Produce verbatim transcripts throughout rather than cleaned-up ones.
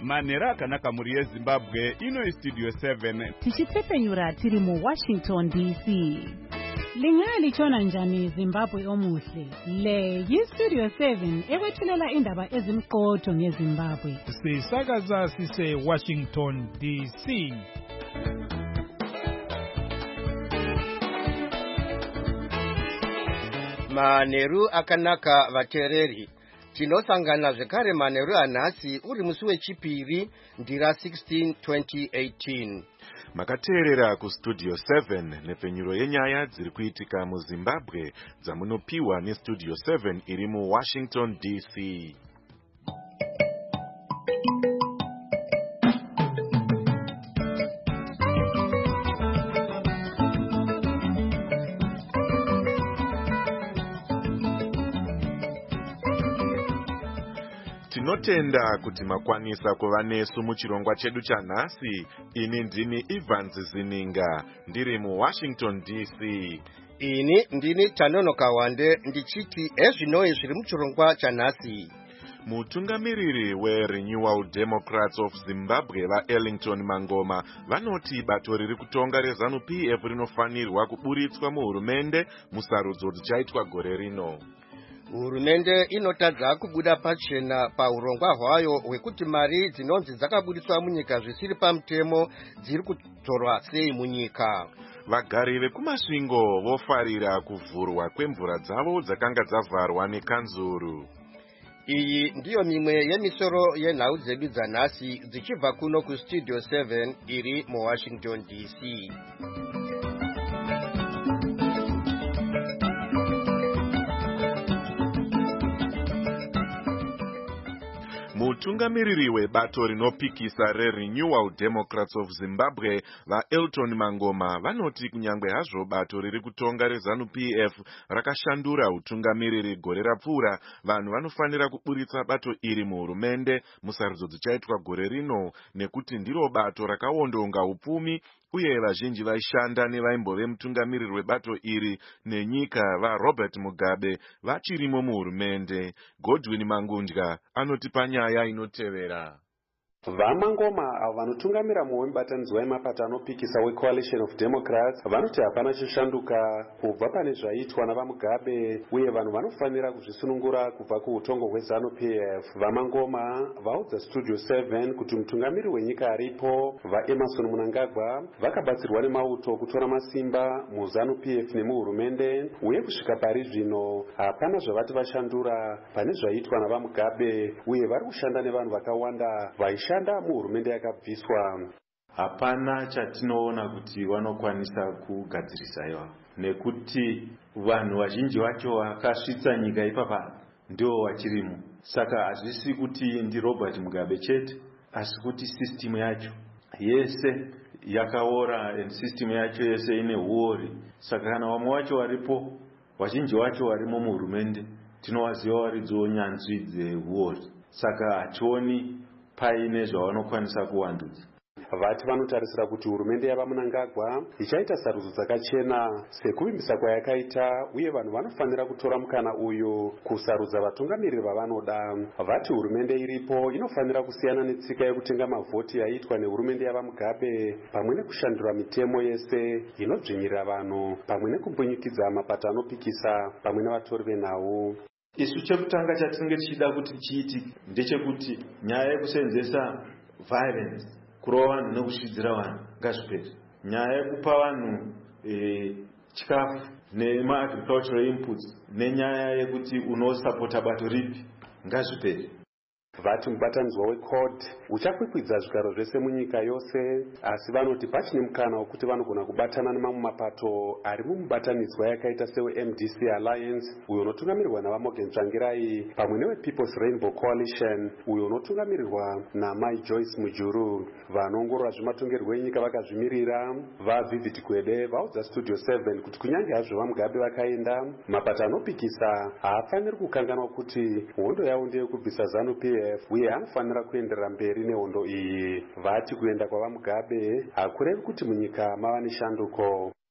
manera akanaka muri yeZimbabwe ino Studio seven tichitepfenyura tiri mu Washington D C. Lingali chona njani Zimbabwe omuhle. Le yi Studio seven ekwethulela indaba ezimqotho ngeZimbabwe. Sisakaza sise Washington D C. Maneru akanaka vatereri. Tinosangana zvekare manheru anhasi uri musi wechipiri ndira sixteen twenty eighteen. Makateerera ku Studio seven nepfenyuro yenyaya dziri kuitika muZimbabwe dzamunopiwa neStudio seven iri mu Washington D C. Tinotenda kuti makwanisa kuva nesu muchirongwa chedu chanhasi. Ini ndini Evans Zininga ndiri mu Washington D C. Ini ndini Tanono Kawande ndichiti ezvinoi zviri muchirongwa chanhasi. Mutungamiriri weRenewal Democrats of Zimbabwe vaEllington Mangoma vanoti bato riri kutonga reZANU P F rinofanirwa kuburitswa muhurumende musarudzo dzichaitwa gore rino. Hurumende inotadza kubuda pachena paurongwa hwayo hwekuti mari dzinonzi dzakabudiswa munyika zvisiri pamutemo dziri kutorwa sei munyika. Vagari vekumasvingo vofarira kuvhurwa kwemvura dzavo dzakanga dzavharwa nekanzuru. Iyi ndiyo mimwe yemisoro yenhau dzedu dzanhasi dzichibva kuno kuStudio seven iri mu Washington D C. Mutungamiriri webato rinopikisa reRenewal Democrats of Zimbabwe vaEllington Mangoma vanoti kunyangwe hazvo bato riri kutonga reZANU P F rakashandura utungamiriri gore rapfuura, vanhu vanofanira kuburitsa bato iri muhurumende musarudzo dzichaitwa gore rino nekuti ndiro bato rakawondonga upfumi uye vazhinji vaishanda nevaimbove mutungamiriri webato iri nenyika vaRobert Mugabe vachirimo muhurumende. Godwin Mangundya anotipa nyaya inotevera. Vamangoma avo vanotungamira mumwe mubatanidzwa wemapato anopikisa weCoalition of Democrats vanoti hapana chishanduka kubva pane zvaitwa navaMugabe uye vanhu vanofanira kuzvisunungura kubva kuutongo hweZANU P F. Vamangoma vaudza Studio seven kuti mutungamiri wenyika aripo vaEmmerson Mnangagwa vakabatsirwa nemauto kutora masimba muZANU P F nemuhurumende uye kusvika pari zvino hapana zvavati vashandura pane zvaitwa navaMugabe uye vari kushanda nevanhu vakawanda vaisha shanda muhurumende yakabviswa. Hapana chatinoona kuti vanokwanisa kugadzirisa iwa nekuti vanhu vazhinji vacho vakasvitsa nyika ipapa ndio vachirimo. Saka hazvisi kuti ndi Robert Mugabe chete asi kuti system yacho yese yakaora and system yacho yese ine huori. Saka kana vamwe vacho varipo vazhinji vacho varimo muhurumende tinowaziva varidzo nyanzvi dzehuori. Saka hationi paine zvavanokwanisa kuwandudza. Vati vanotarisira kuti hurumende yavaMnangagwa ichaita sarudzo dzakachena sekuvimbisa kwayakaita uye vanhu vanofanira kutora mukana uyu kusarudza vatungamiriri vavanoda. Vati hurumende iripo inofanira kusiyana netsika yekutenga mavhoti yaitwa nehurumende yavaMugabe pamwe nekushandura mitemo yese inodzvinyirira vanhu pamwe nekumbunyikidza mapato anopikisa pamwe nevatori venhau. Isu chekutanga chatinenge tichida kuti chiitike ndechekuti nyaya yekusenzesa violence kurova vanhu nekusvidzira vanhu ngazvipere. Nyaya yekupa vanhu e, chikafu nema-agricultural inputs nenyaya yekuti unosapota bato ripi ngazvipere. Vati mubatanidzwa weCORD uchakwikwidza zvigaro zvese munyika yose, asi vanoti pachine mukana wekuti vanogona kubatana nemamwe mapato ari mumubatanidzwa yakaita seweM D C Alliance uyo unotungamirirwa navaMorgan Tsvangirai pamwe newePeople's Rainbow Coalition uyo unotungamirirwa naMai Joyce Mujuru. Vanoongorora zvematongerwo enyika vakazvimirira vaVivid Gwede vaudza Studio seven kuti kunyange hazvo vaMugabe vakaenda, mapato anopikisa haafaniri kukanganwa kuti hondo yavo ndeyekubvisa ZANU P F uye anofanira kuenderera mberi nehondo iyi. Vati kuenda kwavaMugabe hakurevi kuti munyika mava neshanduko.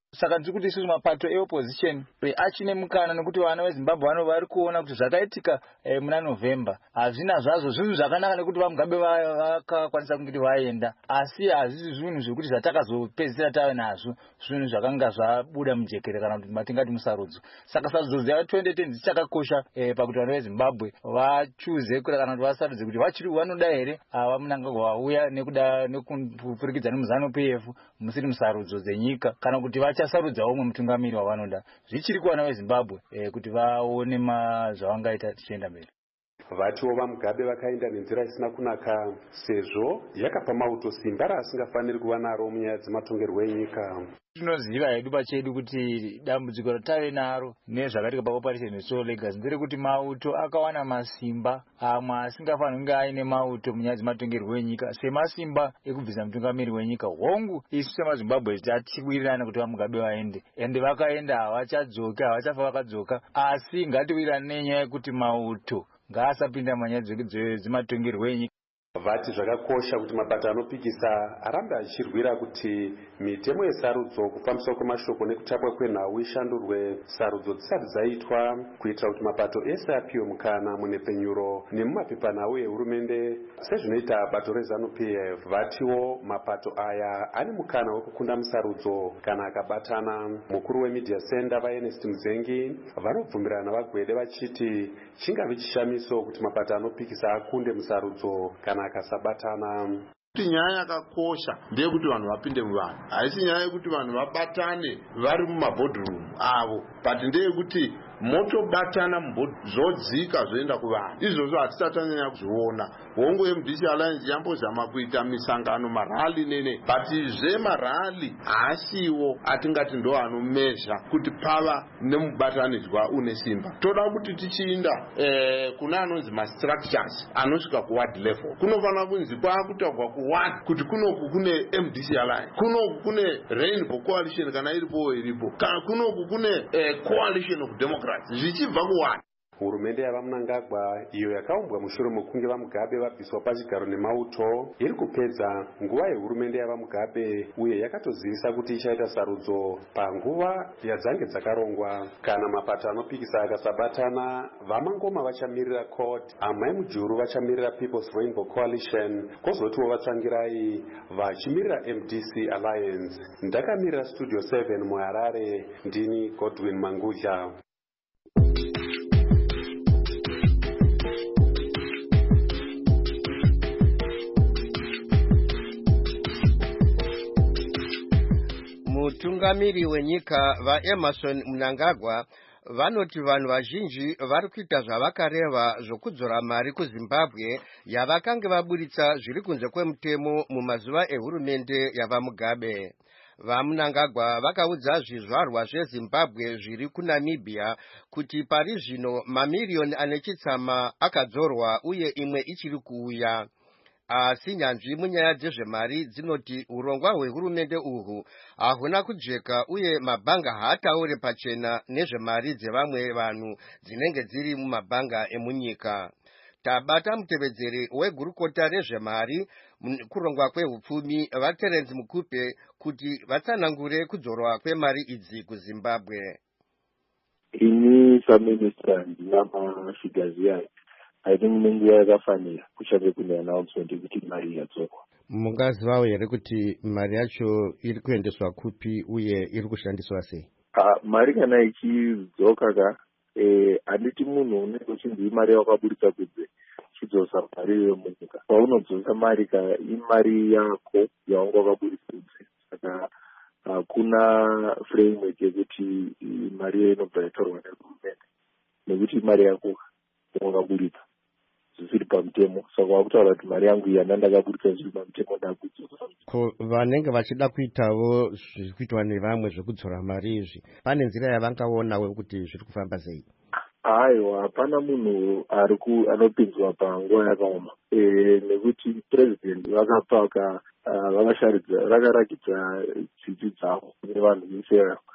Saka ndiri kuti isusu mapato eopposition achine mukana nekuti vana veZimbabwe vano vari kuona kuti zvakaitika eh, muna November hazvina zvazvo zvinhu zvakanaka nekuti vaMugabe vakakwanisa kuti vaenda, asi hazvisi zvinhu zvekuti zvatakazopedzisira tave nazvo zvinhu zvakanga zvabuda mujekere kana kuti matingati musarudzo. Saka sarudzo dza twenty ten dzichakakosha eh, pakuti vana veZimbabwe vachuze kana kuti vasarudze kuti vachiri vanoda here vaMnangagwa vauya nekuda nekupfurikidza nemuZANU P F musiri musarudzo dzenyika kana kuti vachasarudza umwe mutungamiri wavanoda. Zvichiri kuvana veZimbabwe eh, kuti vaone zvavangaita tichienda mberi. Vatiwo vaMugabe vakaenda nenzira isina kunaka sezvo yakapa mauto simba raasingafaniri kuva naro munyaya dzematongerwo enyika. Tinoziva hedu pachedu kuti dambudziko ratave naro nezvakatika paoperation Restore Legacy nderekuti mauto akawana masimba amwe asingafaniri kunge aine mauto munyaya dzematongerwo enyika semasimba ekubvisa mutungamiri wenyika. Hongu isu semaZimbabwe tatiwirirana kuti vaMugabe vaende, ende vakaenda havachadzoka havachafa vakadzoka, asi ngatiwirirane nenyaya yekuti mauto ngaasapinda manyaya dzematongerwo enyika. Vati zvakakosha kuti mapato anopikisa arambe achirwira kuti mitemo yesarudzo kufambiswa kwemashoko nekutapwa kwenhau ishandurwe sarudzo dzisati dzaitwa kuitira kuti mapato ese apiwe mukana munhepfenyuro nemumapepanhau ehurumende sezvinoita bato reZANU P F. Vatiwo mapato aya ane mukana wekukunda musarudzo kana akabatana. Mukuru wemedia center vaErnest Muzengi vanobvumirana vagwede vachiti chingave chishamiso kuti mapato anopikisa akunde musarudzo kana akasabatana. Kuti nyaya yakakosha ndeyekuti vanhu vapinde muvanhu, haisi nyaya yekuti vanhu vabatane vari mumabhodhurumu avo, but ndeyekuti motobatana zvodzika zvoenda kuvanhu. Izvozvo hatisatanyanya kuzviona. Hongu M D C Alliance yambozama kuita misangano marali nene, but zvemarali haasiwo atingati ndo anomezha kuti pava nemubatanidzwa une simba. Toda kuti tichiinda eh, kuna anonzi ma-structures anosvika kuward level. Kunofanira kunzi kwaakutagwa kuward kuti kunoku kune M D C Alliance, kunoku kune Rainbow Coalition kana iripo iripo, kana kunoku kune eh, Coalition of Democrats. Zvichibva kuwani. Hurumende yavaMnangagwa iyo yakaumbwa mushure mekunge vaMugabe vabviswa pachigaro nemauto iri kupedza nguva yehurumende yavaMugabe uye yakatozivisa kuti ichaita sarudzo panguva yadzange dzakarongwa. Kana mapato anopikisa akasabatana, vaMangoma vachamirira CORD, Amai Mujuru vachamirira People's Rainbow Coalition, kwozotiwo vaTsangirai vachimirira M D C Alliance. Ndakamirira Studio seven muHarare, ndini Godwin Mangudya. Mutungamiri wenyika vaEmmerson Mnangagwa vanoti vanhu vazhinji vari kuita zvavakareva zvokudzora mari kuZimbabwe yavakange vaburitsa zviri kunze kwemutemo mumazuva ehurumende yavaMugabe. VaMnangagwa vakaudza zvizvarwa zveZimbabwe zviri kuNamibia kuti pari zvino mamiriyoni ane chitsama akadzorwa uye imwe ichiri kuuya. Asi nyanzvi munyaya dzezvemari dzinoti urongwa hwehurumende uhwu hahuna kujeka uye mabhanga haataure pachena nezvemari dzevamwe vanhu dzinenge dziri mumabhanga emunyika. Tabata mutevedzeri wegurukota rezvemari kurongwa kwehupfumi vaTerence Mukupe kuti vatsanangure kudzorwa kwemari idzi kuZimbabwe. Ini saminister ndina mafigures yayo. I think munguva yakafanira kuchave kune announcement yekuti mari yadzorwa. Mungazivawo here kuti mari yacho iri kuendeswa kupi uye iri kushandiswa sei? Uh, mari kana ichidzoka ka eh, handiti munhu unenge uchinzi imari yawakaburitsa kunze chidzosa mari yomunyika. Paunodzosa mari ka imari yako yaunga wakaburitsa kunze. Saka hakuna uh, framework yekuti mari inobva yatorwa nehurumende nekuti imari yako wakaburitsa zvisiri pamutemo. Saka wakutaura kuti mari yangu iyi handandakaburitsa zviri pamutemo ndakudzosa. Ko vanenge vachida kuitawo zviri kuitwa nevamwe zvekudzora mari izvi, pane nzira yavangaonawo kuti zviri kufamba sei? Aiwa, hapana munhu ari ku anopinzwa panguva yakaoma. Eh, nekuti president vakapaka vakasharidza vakarakidza tsitsi dzavo kune vanhu vese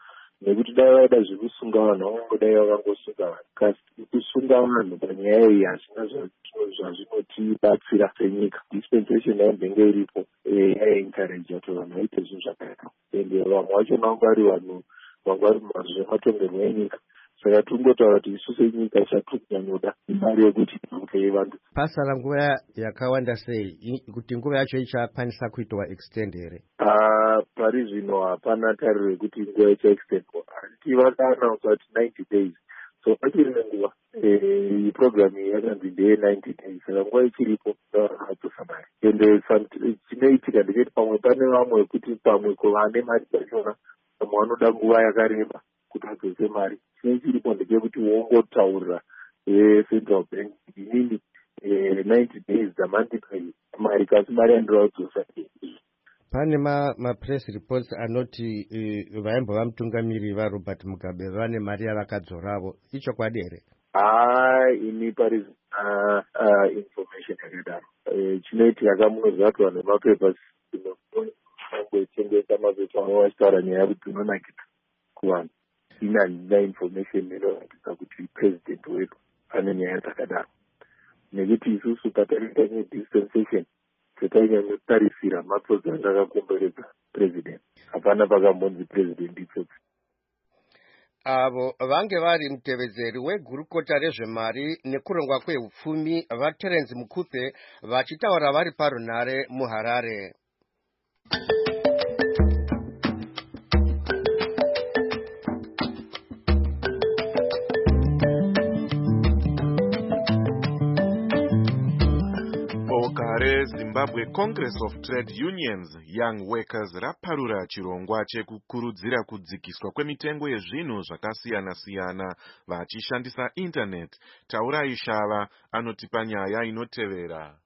nekuti dai vaida zvekusunga vanhu vangangodai vakangosunga vanhu. Kasi kusunga vanhu panyaya iyi hazvina zvazvinotibatsira senyika. Dispensation yainenge iripo yaencourage kuti vanhu vaite zvinhu zvakanaka, ende vamwe vacho vanga vari vanhu vanga vari mumazvematongerwo enyika. Saka tingotaura kuti isu senyika chatikunyanyoda imari yekuti ipe vantu. Pasara nguva yakawanda sei kuti nguva yacho ichakwanisa kuitwa extend here? Ah, pari zvino hapana tariro yekuti nguva ichaextendwa. Asi vakaannounce kuti ninety days. So pachiri nenguva iyi program iyi yakanzi ndeye ninety days. Saka nguva ichiripo vahatsosa mari. Ende chinoitika ndecheti pamwe pane vamwe wekuti pamwe vane mari dzachona pamwe vanoda nguva yakareba kuti vadzose mari. Chine chiripo ndechekuti wongotaurira Central Bank inini ninety days dzamandipai mari, kasi mari yandira kudzosa. Pane ma, ma press reports anoti uh, vaimbova mutungamiri vaRobert Mugabe vane mari yavakadzoravo. Icho kwadere? Ah, ini pari uh, uh, information yakadaro. Uh, chinoitika kamunoziva kuti vanhu vemapepa vangochengeta mapepa avo vachitaura nyaya yekuti unonakita kuvanhu. Ini handina information inonakisa kuti president wedu ane nyaya dzakadaro. Nekuti isusu pataita nedispensation tatainyanyotarisira maprocess akakomberedza president. Hapana pakambonzi president itsotsi. Avo vange vari mutevedzeri wegurukota rezvemari nekurongwa kweupfumi vaTerence Mukhupe vachitaura vari parunare muHarare. Zimbabwe Congress of Trade Unions Young Workers raparura chirongwa chekukurudzira kudzikiswa kwemitengo yezvinhu zvakasiyana siyana vachishandisa internet. Taurai Shava anotipa nyaya inotevera.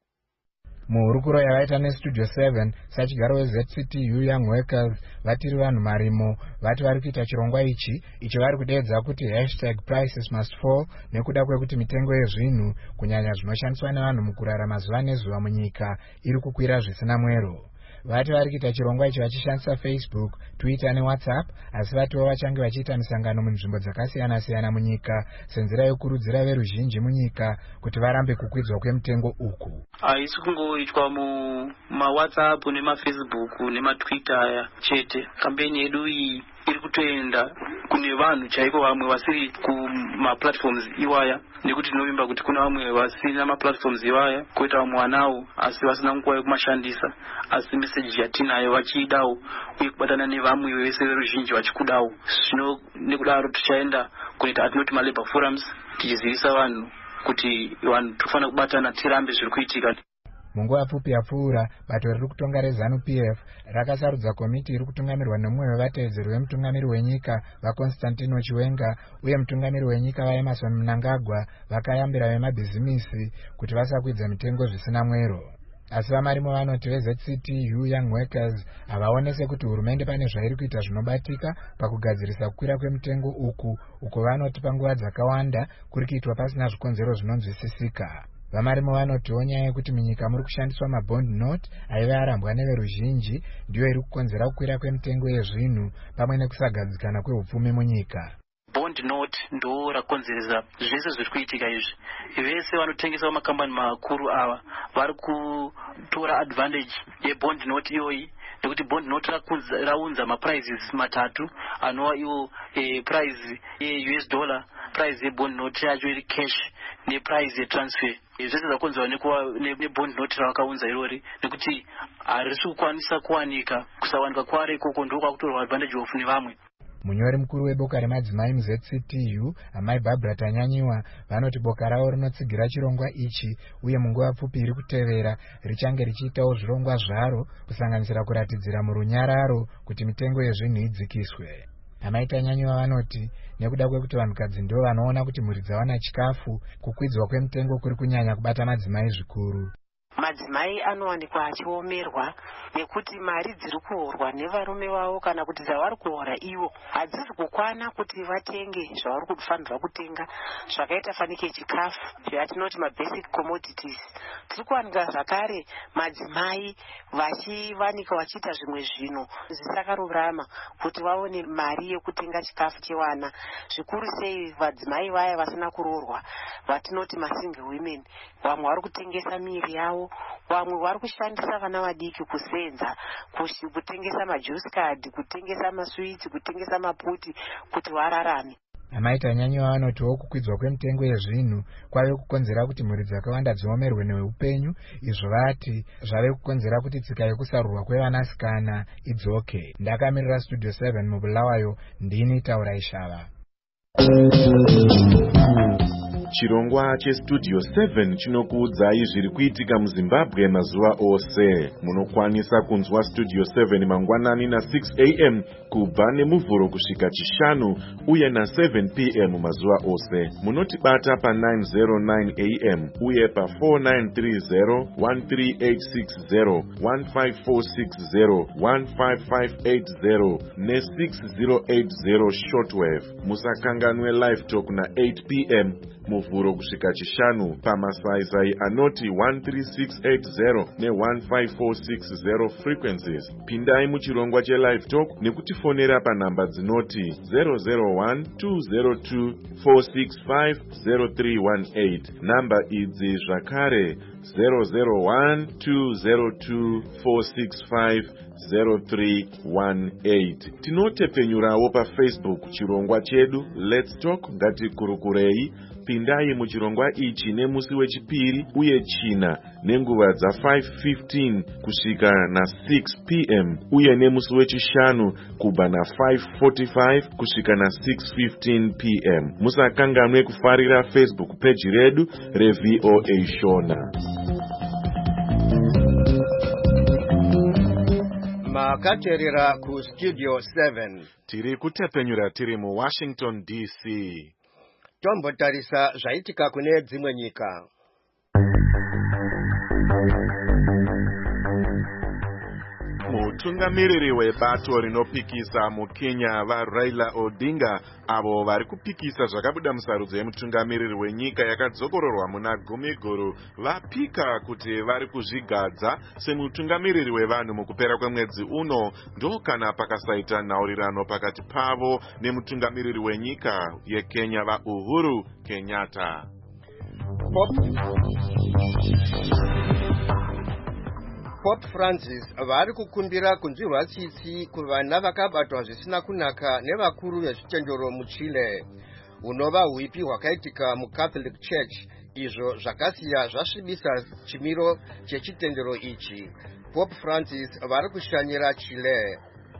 Muhurukuro yavaita nestudio seven sachigaro weZ C T U Young Workers vatiri vanhu marimo vati vari kuita chirongwa ichi icho vari kudeedza kuti hashtag prices must fall nekuda kwekuti mitengo yezvinhu kunyanya zvinoshandiswa nevanhu mukurarama zuva nezuva munyika iri kukwira zvisina mwero. Vati vari kuita chirongwa ichi vachishandisa Facebook, Twitter neWhatsApp, asi vatiwo vachange vachiita misangano munzvimbo dzakasiyana siyana munyika senzira yokurudzira veruzhinji munyika kuti varambe kukwidzwa kwemitengo uku. Haisi kungoitwa mumaWhatsApp nemafacebook nematwitter aya chete. Kampeni yedu iyi iri kutoenda kune vanhu chaiko vamwe vasiri kumaplatforms iwaya, nekuti tinovimba kuti kuna vamwe vasina maplatforms iwaya, koita vamwe vanawo asi vasina nguva yekumashandisa, asi message yatinayo vachiidawo uye kubatana nevamwe vese veruzhinji vachikudawo. Zvino nekudaro tichaenda kunoita atinoti malabor forums tichizivisa vanhu kuti vanhu tofanira kubatana tirambe zviri kuitika. Munguva pfupi yapfuura, bato riri kutonga reZANU P F rakasarudza komiti iri kutungamirwa nemumwe wevatevedzeri wemutungamiri wenyika vaConstantino Chiwenga uye mutungamiri wenyika vaEmmerson Mnangagwa vakayambira vemabhizimisi kuti vasakwidza mitengo zvisina mwero. Asi vamarimo vanoti veZ C T U Young Workers havaonese kuti hurumende pane zvairi kuita zvinobatika pakugadzirisa kukwira kwemitengo uku, uko vanoti panguva dzakawanda kuri kuitwa pasina zvikonzero zvinonzwisisika. Vamarimo vanotiwo nyaya yekuti munyika muri kushandiswa mabond note aiva arambwa neveruzhinji ndiyo iri kukonzera kukwira kwemitengo yezvinhu pamwe nekusagadzikana kwehupfumi munyika. Bond note ndo rakonzeresa zvese zviri kuitika izvi. Vese vanotengesa makambani makuru ava vari kutora advantage yebond note iyoyi, nekuti bond note raunza maprices matatu anova iwo e, price ye U S dollar, price yebond note yacho iri cash neprice yetransfer. Zvese zvakonzerwa nebond note ravakaunza irori, nekuti harisi kukwanisa kuwanika, kusawanika kware ikoko ndo kwakutorwa advantage of nevamwe. Munyori mukuru weboka remadzimai muZ C T U amai Barbara Tanyanyiwa vanoti boka ravo rinotsigira chirongwa ichi uye munguva pfupi iri kutevera richange richiitawo zvirongwa zvaro kusanganisira kuratidzira murunyararo kuti mitengo yezvinhu idzikiswe. Amai Tanyanyiwa vanoti nekuda kwekuti vanhukadzi ndo vanoona kuti mhuri dzawana chikafu, kukwidzwa kwemitengo kuri kunyanya kubata madzimai zvikuru. madzimai anowanikwa achiomerwa nekuti mari dziri kuhorwa nevarume vavo kana kuti dzavari kuhora ivo hadzisi kukwana kuti vatenge zvavari kufanirwa kutenga zvakaita fanike chikafu zvatinoti mabasic commodities. Tiri kuwanika zvakare madzimai vachivanika vachiita zvimwe zvinhu zvisakarurama kuti vaone mari yekutenga chikafu chevana, zvikuru sei vadzimai vaya vasina kuroorwa vatinoti masingle women. Vamwe vari kutengesa miri yavo, vamwe vari kushandisa vana vadiki kusenza, kutengesa majuice card, kutengesa maswiti, kutengesa maputi kuti vararame. Amaita nyanyiwa vanotiwo kukwidzwa kwemitengo yezvinhu kwave kukonzera kuti mhuri dzakawanda dziomerwe neupenyu, izvo vati zvave kukonzera kuti tsika yekusarurwa kwevanasikana idzoke. Ndakamirira Studio seven mubulawayo, ndini Taura Ishava. Chirongwa chestudio seven chinokuudzai zviri kuitika muZimbabwe mazuva ose. Munokwanisa kunzwa Studio seven mangwanani na six a m kubva nemuvhuro kusvika chishanu uye na seven p m mazuva ose. Munotibata pa nine oh nine a m uye pa four nine three zero, one three eight six zero, one five four six zero, one five five eight zero ne six zero eight zero shortwave. Musakanganwe live talk na eight p m muvhuro kusvika chishanu pamasaisai anoti one three six eight zero ne one five four six zero frequencies. Pindai muchirongwa chelive talk nekutifonera panhamba dzinoti zero zero one two zero two four six five zero three one eight. Namba idzi zvakare zero zero one two zero two four six five zero three one eight. Tinotepenyurawo pa Facebook chirongwa chedu Let's Talk ngatikurukurei. Pindai muchirongwa ichi nemusi wechipiri uye china nenguva dza five fifteen kusvika na six p m uye nemusi wechishanu kubva na five forty-five kusvika na six fifteen p m. Musakanganwe kufarira Facebook page redu reV O A Shona. Makaterera ku Studio seven. Tiri kutepenyura tiri mu Washington D C. Tombotarisa zvaitika kune dzimwe nyika. Mutungamiriri webato rinopikisa muKenya vaRaila Odinga avo vari kupikisa zvakabuda musarudzo yemutungamiriri wenyika yakadzokororwa muna gumiguru vapika kuti vari kuzvigadza semutungamiriri wevanhu mukupera kwemwedzi uno, ndo kana pakasaita nhaurirano pakati pavo nemutungamiriri wenyika yeKenya vaUhuru Kenyatta. Pope Francis vari kukumbira kunzwirwa tsitsi kuvana vakabatwa zvisina kunaka nevakuru vezvitendero muChile. Unova huipi hwakaitika muCatholic Church izvo zvakasiya zvasvibisa chimiro chechitendero ichi. Pope Francis vari kushanyira Chile.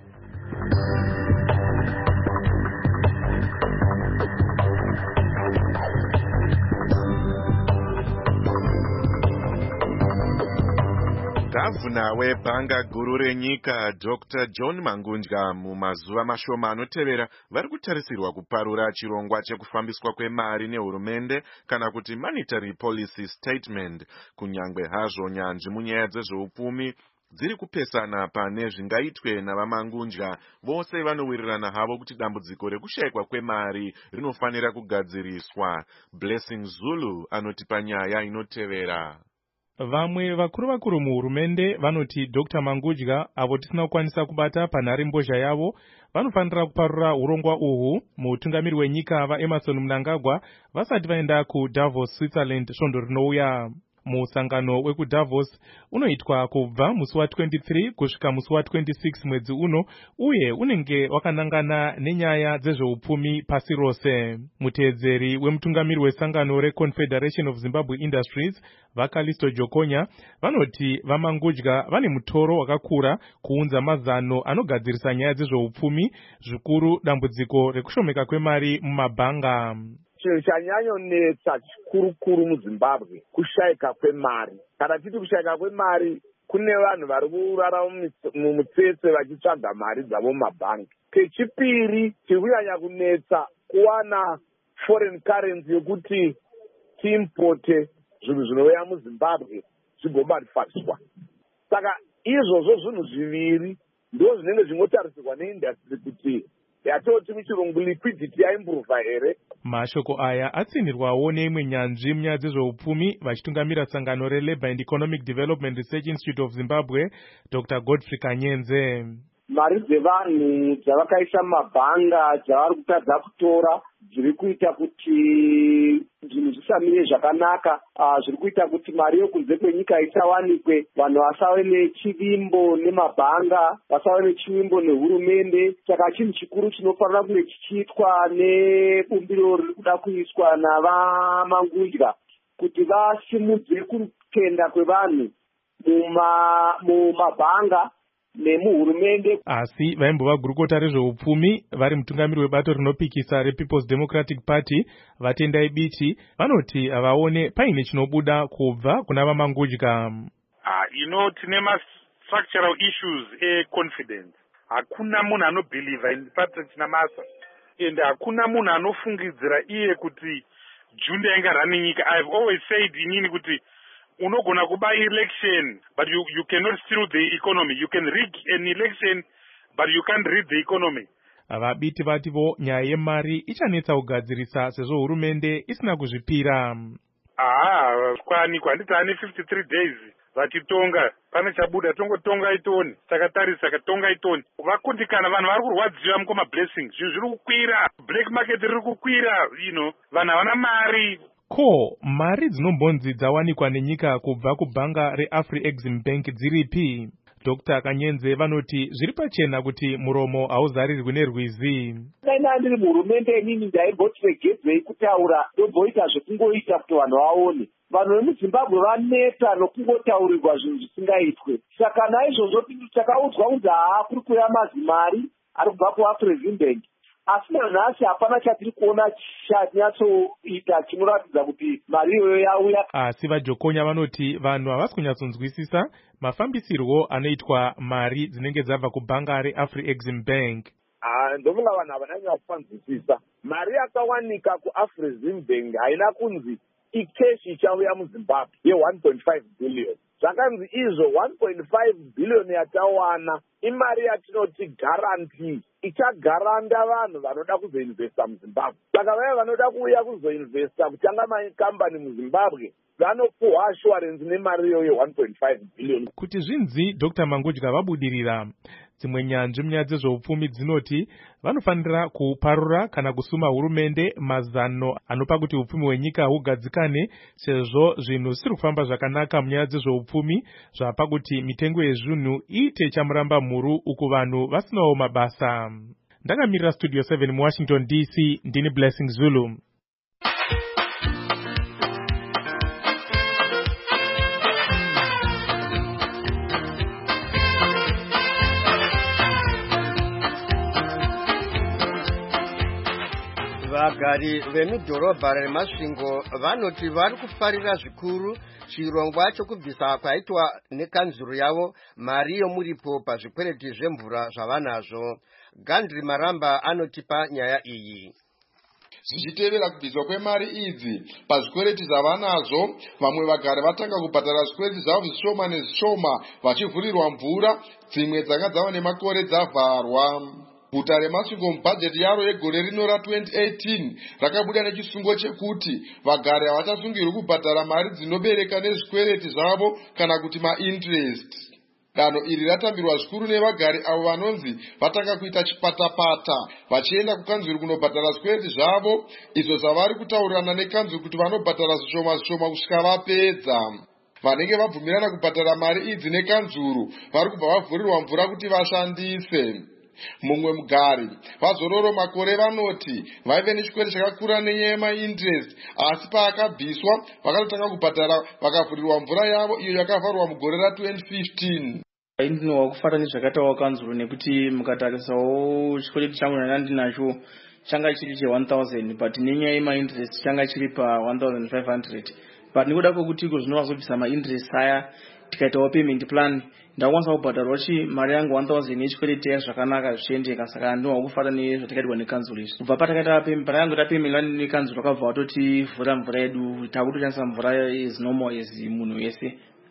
Gavana webhanga guru renyika Doctor John Mangundya mumazuva mashoma anotevera vari kutarisirwa kuparura chirongwa chekufambiswa kwemari nehurumende kana kuti monetary policy statement. Kunyangwe hazvo nyanzvi munyaya dzezveupfumi dziri kupesana pane zvingaitwe navamangundya, vose vanowirirana havo kuti dambudziko rekushayikwa kwemari rinofanira kugadziriswa. Blessing Zulu anotipa nyaya inotevera. Vamwe vakuru vakuru muhurumende vanoti Doctor Mangundya avo tisina kukwanisa kubata panhare mbozha yavo vanofanira kuparura urongwa uhu mutungamiri wenyika vaEmmerson Mnangagwa vasati vaenda kuDavos, Switzerland svondo rinouya. Musangano wekuDavos unoitwa kubva musi wa twenty-three kusvika musi wa twenty-six mwedzi uno uye unenge wakanangana nenyaya dzezveupfumi pasi rose. Muteedzeri wemutungamiri wesangano reConfederation of Zimbabwe Industries vaKalisto Jokonya vanoti vaMangundya vane mutoro wakakura kuunza mazano anogadzirisa nyaya dzezveupfumi, zvikuru dambudziko rekushomeka kwemari mumabhanga. Chinhu chanyanyonetsa chikurukuru muZimbabwe kushayika kwemari. Kana titi kushayika kwemari, kune vanhu vari kurarama mumutsetse vachitsvaga mari dzavo mumabhangi. Kechipiri, chiri kunyanya kunetsa kuwana foreign currency yokuti tiimpote zvinhu zvinouya muZimbabwe zvigomanufacturwa. Saka izvozvo zvinhu zviviri ndo zvinenge zvinotarisirwa neindastry kuti yatoti muchirungu liquidity yaimburuva here. Mashoko aya atsinirwawo neimwe nyanzvi munyaya dzezveupfumi vachitungamira sangano reLabour and Economic Development Research Institute of Zimbabwe, Doctor Godfrey Kanyenze. Mari dzevanhu dzavakaisa mumabhanga dzavari kutadza kutora zviri kuita kuti zvinhu zvisamire zvakanaka, zviri kuita kuti mari yokunze kwenyika isawanikwe, vanhu vasave nechivimbo nemabhanga, vasave nechivimbo nehurumende. Saka chinhu chikuru chinofanira kunge chichiitwa nebumbiro riri kuda kuiswa navaMangudya kuti vasimudze kutenda kwevanhu mumabhanga nemuhurumende. Asi vaimbova gurukota rezveupfumi vari mutungamiri webato rinopikisa rePeople's Democratic Party Vatendai Biti vanoti vaone paine chinobuda kubva kuna vaMangudya. Ah, you know, tine ma structural issues e confidence. Hakuna munhu anobelieve in party chinamasa. And hakuna munhu anofungidzira iye kuti Junda inga running nyika. I've always said inini kuti unogona kuba election but you you cannot steal the economy. You can rig an election but you can't rig the economy. Vabiti vativo nyaya yemari ichanetsa kugadzirisa sezvo hurumende isina kuzvipira. Ah, kwani kwanditi ane fifty-three days vachitonga pane chabuda tongotonga itoni takatarisa katonga itoni vakundikana vanhu vari kurwadziwa mukoma blessings zvinhu zviri kukwira black market riri kukwira you know vanhu havana mari. Ko mari dzinombonzi dzawanikwa nenyika kubva kubhanga reAfriexim Bank dziripi? Doctor Kanyenze vanoti zviri pachena kuti muromo hauzarirwi nerwizi. Kana ndiri muhurumende inini ndaimboti regedzei kutaura ndomboita zvekungoita kuti vanhu vaone. Vanhu vemuZimbabwe vaneta nokungotaurirwa zvinhu zvisingaitwe. Saka naizvozvo takaudzwa kunzi haa kuri kuuya mazimari ari kubva kuAfriexim Bank. Asi nanhasi hapana chatiri kuona chanyatsoita chinoratidza kuti mari iyoyo yauya. Asi vaJokonya vanoti vanhu havasi kunyatsonzwisisa mafambisirwo anoitwa mari dzinenge dzabva kubhanga reAfriexim Bank. Ah, ndofunga vanhu havana kufanzwisisa. Mari yakawanika kuAfriexim Bank haina kunzi ikeshi ichauya muZimbabwe ye one point five billion. Zvakanzi izvo one point five billion yatawana imari yatinoti guarantee ichagaranda vanhu vanoda kuzoinvesta muZimbabwe. Saka vaya vanoda kuuya kuzoinvesta kutanga makambani muZimbabwe vanopuhwa assurance nemari iyoyo one point five billion. Kuti zvinzi Doctor Mangudya vabudirira. Dzimwe nyanzvi munyaya dzezveupfumi dzinoti vanofanira kuparura kana kusuma hurumende mazano anopa kuti upfumi hwenyika hugadzikane sezvo zvinhu zvisiri kufamba zvakanaka munyaya dzezveupfumi zvapa kuti mitengo yezvinhu iite chamuramba mhuru uku vanhu vasinawo mabasa. Ndakamirira Studio seven muWashington D C ndini Blessing Zulu. Vagari vemudhorobha reMasvingo vanoti vari kufarira zvikuru chirongwa chokubvisa kwaitwa nekanzuru yavo mari yomuripo pazvikwereti zvemvura zvavanazvo. Gandri Maramba anotipa nyaya iyi. Zvichitevera kubviswa kwemari idzi pazvikwereti zvavanazvo, vamwe vagari vatanga kubhadhara zvikwereti zvavo zvishoma nezvishoma vachivhurirwa mvura, dzimwe dzanga dzava nemakore dzavharwa. Guta reMasvingo mubhajeti yaro yegore rino ra-twenty eighteen rakabuda nechisungo chekuti vagari havachasungirwi kubhadhara mari dzinobereka nezvikwereti zvavo kana kuti mainterest. Danho iri ratambirwa zvikuru nevagari avo vanonzi vatanga kuita chipatapata vachienda kukanzuru kunobhadhara zvikwereti zvavo, izvo zvavari kutaurirana nekanzuru kuti vanobhadhara zvishoma zvishoma kusvika vapedza. Vanenge vabvumirana kubhadhara mari idzi nekanzuru vari kubva vavhurirwa mvura kuti vashandise. Mumwe mugari vazororo makore vanoti vaive nechikwereti chakakura nenyaya yemainterest, asi paakabviswa vakatotanga kubhadhara vakavhurirwa mvura yavo iyo yakavharwa mugore ra-twenty fifteen. Indinowa kufata nezvakataura kanzuru nekuti mukatarisawo chikwereti changu ndanga ndinacho changa chiri che one thousand but nenyaya yemainterest changa chiri pa one thousand five hundred. But nekuda kwekuti iko zvinovazobvisa mainterest aya tikaitawo payment plan ndakwanisa kubhadharwa chi mari yangu one thousand yechikwereti yazvakanaka zvichiendeka. Saka ndinowa kufata nezvatakaitwa nekanzuru izvi. Kubva patakaita payment yangu tapayment nekanzuru akabva watoti vhura mvura yedu takutoshandisa mvura is normal as munhu wese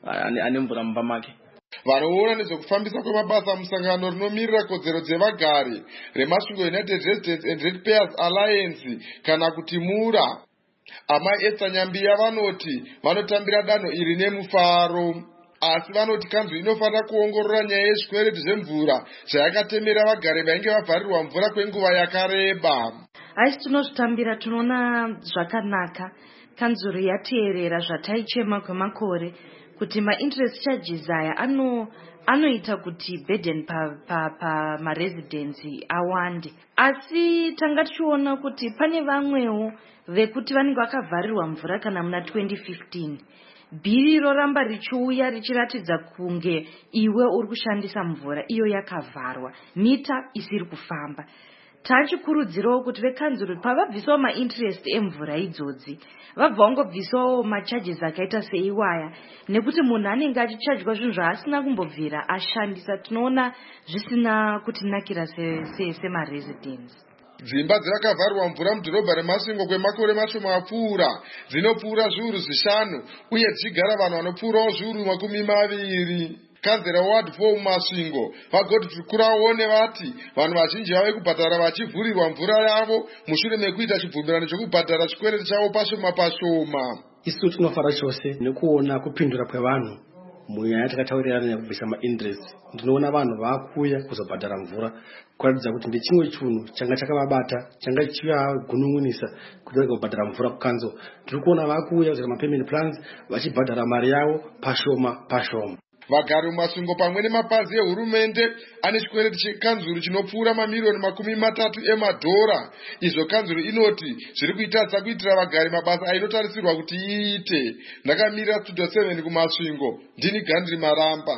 ane mvura mumba make. Vanoona nezvekufambisa kwemabasa musangano rinomirira kodzero dzevagari remasvingo United Residents and Ratepayers Alliance kana kuti mura, amai Esther Nyambiya vanoti vanotambira danho iri nemufaro, asi vanoti kanzuru inofanira kuongorora nyaya yezvikwereti zvemvura zvayakatemera vagari vainge vavharirwa mvura kwenguva yakareba. Asi tinozvitambira, tinoona zvakanaka. Kanzuru yateerera zvataichema kwemakore kuti ma-interest charges aya ano anoita kuti burden pa, pa, pa ma-residency awande. Asi tanga tichiona kuti pane vamwewo vekuti vanenge vakavharirwa mvura kana muna twenty fifteen. Bhiri roramba richiuya richiratidza kunge iwe uri kushandisa mvura iyo yakavharwa, mita isiri kufamba. Tachikurudzirawo kuti vekanzuru pavabvisawo ma-interest emvura idzodzi vabva vangobvisawo ma-charges akaita seiwaya, nekuti munhu anenge achichajwa zvinhu zvaasina kumbobvira ashandisa. Tinoona zvisina kutinakira sema-residents. Dzimba dzakavharwa mvura mudhorobha reMasvingo kwemakore mashoma apfuura dzinopfuura zviuru zvishanu uye dzichigara vanhu vanopfuurawo zviuru makumi maviri. Kanzera Ward four Masvingo vagoti tikuraone vati vanhu vazhinji vave kubhadhara vachivhurirwa mvura yavo mushure mekuita chibvumirano chokubhadhara chikwereti chavo pashoma pashoma. Isu tinofara chose nekuona kupindura kwevanhu munyaya yatakataurirana nekubvisa ma-interest. Ndinoona vanhu vakuuya kuzobhadhara mvura kuratidza kuti ndechimwe chinhu changa chakavabata changa chivagunun'unisa kuti kubhadhara mvura kukanzo. Tiri kuona vakuuya kuzira ma-payment plans vachibhadhara mari yavo pashoma pashoma. Vagari mumasvingo pamwe nemapazi ehurumende ane chikwereti chekanzuru chinopfuura mamiliyoni makumi matatu emadhora. Izvo kanzuru inoti zviri kuitatsa kuitira vagari mabasa ainotarisirwa kuti iite. Ndakamirira Studio seven kumasvingo, ndini Gandri Maramba.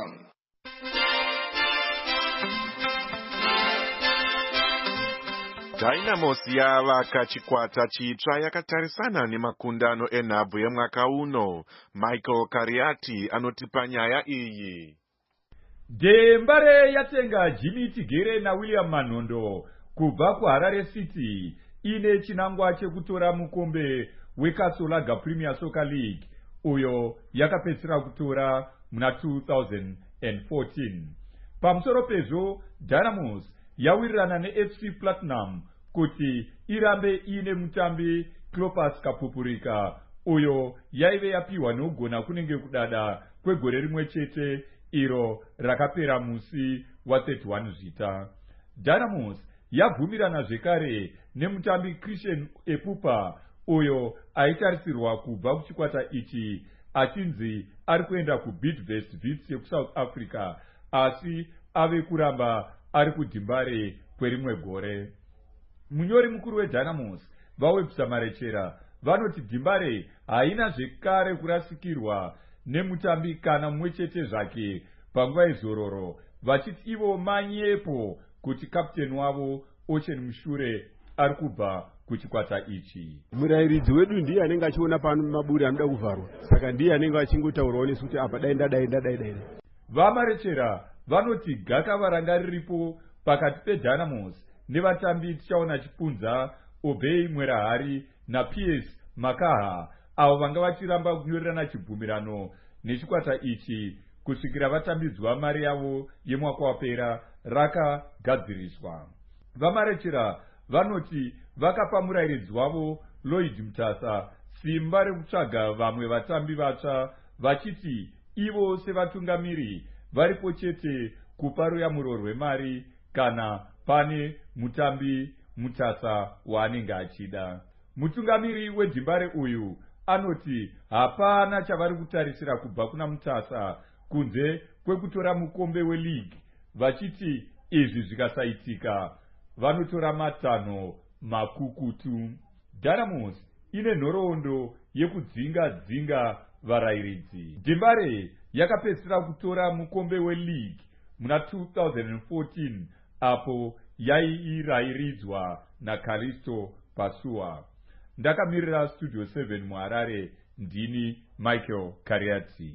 Dynamos yavaka chikwata chitsva yakatarisana nemakundano enhabvu yemwaka uno. Michael Kariati anotipa nyaya iyi. Dembare yatenga Jimmy Tigere na William Manondo kubva kuHarare City ine chinangwa chekutora mukombe weKasolaga Premier Soccer League uyo yakapedzisira kutora muna two thousand fourteen. Pamusoro pezvo Dynamos yawirirana neF C Platinum kuti irambe ine mutambi Clopas Kapupurika uyo yaive yapiwa nogona kunenge kudada kwegore rimwe chete iro rakapera musi wa thirty-one zvita. Dynamos yabvumirana zvekare nemutambi Christian Epupa uyo aitarisirwa kubva kuchikwata ichi achinzi ari kuenda kuBidvest Wits yekuSouth Africa asi ave kuramba ari kudhimbare kwerimwe gore. Munyori mukuru weDynamos vawebvisa marechera vanoti dhimbare haina zvekare kurasikirwa nemutambi kana mumwe chete zvake panguva yezororo, vachiti ivo manyepo kuti kapteni wavo Ocean Mushure ari kubva kuchikwata ichi. Murairidzi wedu ndiye anenge achiona pano maburi anoda kuvharwa, saka ndiye anenge achingotaurawo nesu kuti apa daenda daenda daenda. Vamarechera vanoti gakava ranga riripo pakati peDynamos nevatambi tichaona chipunza Obey Mwerahari na P S Makaha avo vanga vachiramba kunyorerana chibvumirano nechikwata ichi kusvikira vatambidzwa mari yavo yemwaka wapera rakagadziriswa. Vamarechera vanoti vakapa murairidzi wavo Lloyd Mutasa simba rekutsvaga vamwe vatambi vatsva vachiti ivo sevatungamiri varipo chete kupa ruyamuro rwemari kana pane mutambi Mutasa waanenge achida. Mutungamiri wedhimbare uyu anoti hapana chavari kutarisira kubva kuna Mutasa kunze kwekutora mukombe weleague, vachiti izvi zvikasaitika vanotora matanho makukutu. Dynamos ine nhoroondo yekudzinga dzinga varairidzi. Dhimbare yakapedzisira kutora mukombe weleague muna two thousand fourteen apo yairairidzwa naKalisto Pasua. Ndakamirira Studio seven muHarare, ndini Michael Kariati.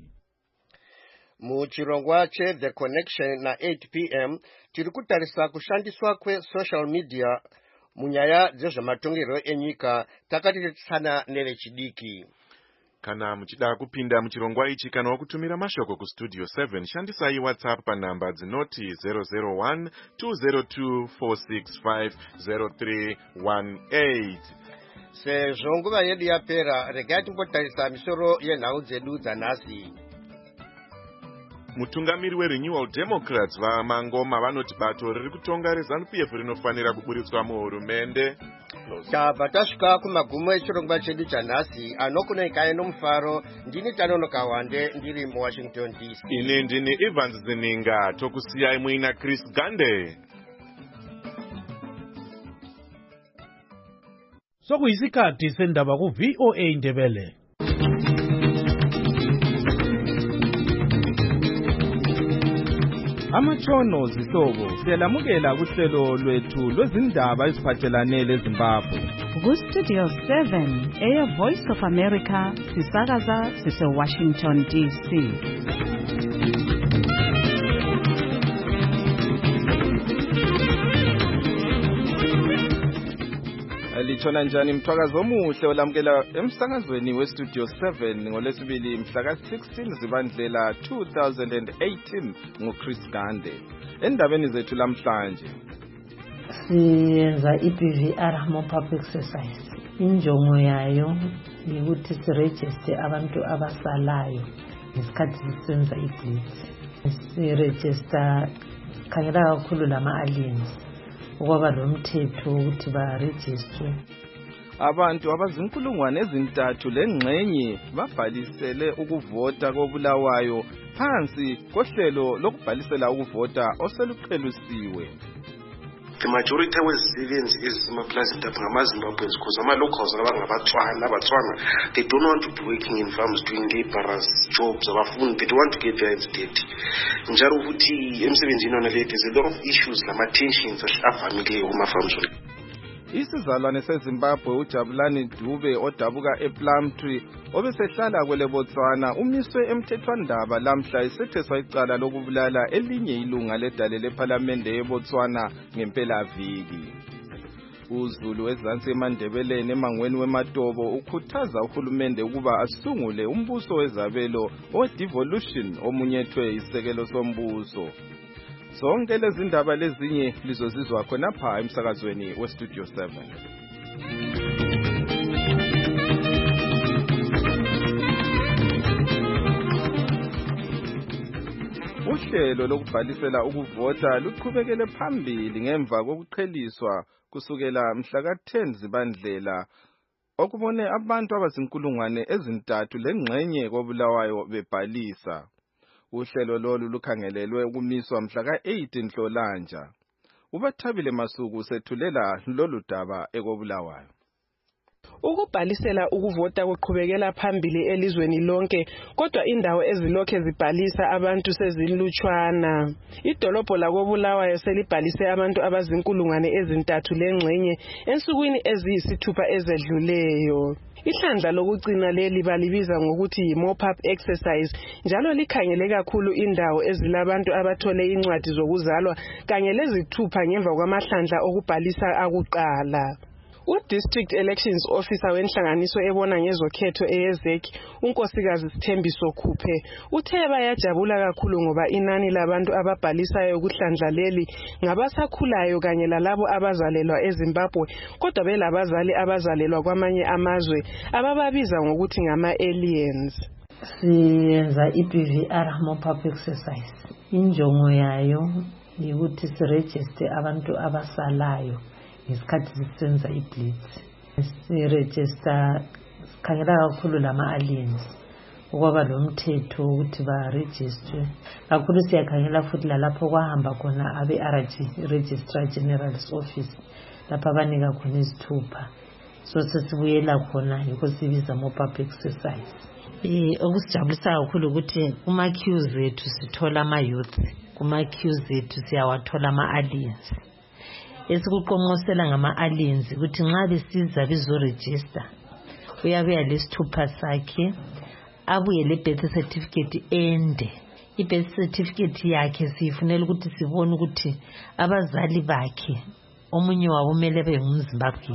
Muchirongwa che The Connection na eight p m tiri kutarisa kushandiswa kwe social media munyaya dzezvematongero enyika takatitsana nevechidiki. Kana muchida kupinda muchirongwa ichi kana wakutumira mashoko ku Studio seven shandisai WhatsApp panhamba dzinoti zero zero one two zero two four six five zero three one eight. Sezvo nguva yedu yapera, regai timbotarisa misoro yenhau dzedu dzanhasi. Mutungamiri weRenewal Democrats vaMangoma vanoti bato riri kutonga reZANU-P F rinofanira kuburitswa muhurumende. Tabva tasvika kumagumo echirongwa chedu chanhasi, anokunekai nomufaro. Ndini Tanonoka Wande ndiri muWashington D C. Ini ndini Evans Zininga, tokusiyai muina Chris Gande. Sokuyisikhathi sendaba ku V O A Ndebele. Amatshono zihlobo siyalamukela kuhlelo lwethu lwezindaba eziphathelane leZimbabwe. Ku Studio seven, Air Voice of America, sisakaza sise Washington D C. Litshona njani mthwakazi omuhle olamukela emsakazweni weStudio seven ngolesibili mhla ka sixteen Zibandlela two thousand eighteen nguChris Gande. Endabeni zethu lamhlanje siyenza i-B V R mop-up exercise. Injongo yayo ukuthi siregister abantu abasalayo ngesikhathi sisenza i-blitz. Siregister khangela kakhulu lama-aliens ngoba lomthetho ukuthi barejistwe. Abantu abazinkulungwane ezintathu lengxenye babhalisele ukuvota koBulawayo phansi kohlelo lokubhalisela ukuvota oseluqhelisiwe. The majority of civilians is emapulazini apha ngamaZimbabweans because ama-locals abangabatswana abatswana they don't want to be working in farms doing laborers jobs abafuni, they don't want to get their hands dirty. Njalo ukuthi emsebenzini wona le there's a lot of issues lama-tensions avamileyo kuma-farms. Isizalwane seZimbabwe uJabulani Dube odabuka ePlumtree obesehlala kwele Botswana umiswe emthethwandaba lamhla isetheswa icala lokubulala elinye ilunga ledale leParliament eBotswana ngempela viki. uZulu wezansi eMandebeleni emangweni weMatobo ukhuthaza uhulumende ukuba asungule umbuso wezabelo o-devolution omunyethwe isekelo sombuso. Zonke lezi ndaba lezinye lizozizwa khonapha emsakazweni weStudio seven. Uhlelo lokubhalisela ukuvota luqhubekele phambili ngemva kokuqheliswa kusukela mhla ka ten Zibandlela okubone abantu abazinkulungwane ezintathu lengxenye koBulawayo bebhalisa. Uhlelo lolu lukhangelelwe ukumiswa mhla ka eight Nhlolanja. Ubathabile Masuku sethulela lolu daba ekoBulawayo. Ukubhalisela ukuvota kuqhubekela phambili elizweni lonke, kodwa indawo ezilokhe zibhalisa abantu sezilutshwana. Idolobho lakoBulawayo selibhalise abantu abazinkulungwane ezintathu lengxenye ensukwini eziyisithupha ezedluleyo. Ihlandla lokugcina leli balibiza ngokuthi yi-mop-up exercise, njalo likhangele kakhulu indawo ezilabantu abathole incwadi zokuzalwa kanye lezithupha ngemva kwamahlandla okubhalisa akuqala. U-District Elections Officer wenhlanganiso ebona ngezokhetho eyezeki, unkosikazi Sithembiso Khuphe, uthe bayajabula kakhulu ngoba inani labantu ababhalisayo kuhlandla leli ngabasakhulayo kanye lalabo abazalelwa eZimbabwe, kodwa belabazali abazalelwa kwamanye amazwe abababiza ngokuthi ngama-aliens. Siyenza i-B V R mop-up exercise. Injongo yayo ukuthi siregister abantu abasalayo ngesikhathi sisenza i-blitz. Siregister sikhangela kakhulu lama-aliens ngoba lomthetho ukuthi barejistwe. Kakhulu siyakhangela futhi lalapho kwahamba khona abe-R G, Registrar General's Office, lapho abanika khona izithupha. So sesibuyela khona yikho sibiza mop-up exercise. Eh okusijabulisa kakhulu ukuthi kuma-queues zethu sithola ama-youth, kuma-queues zethu siyawathola ama-aliens. Esikuqonqosela ngama-aliens ukuthi nxa besiza bezoregister uyabuya lesithupha sakhe, abuye le-birth certificate ende. I-birth certificate yakhe siyifunela ukuthi sibone ukuthi abazali bakhe omunye wabo kumele abe ngumZimbabwe.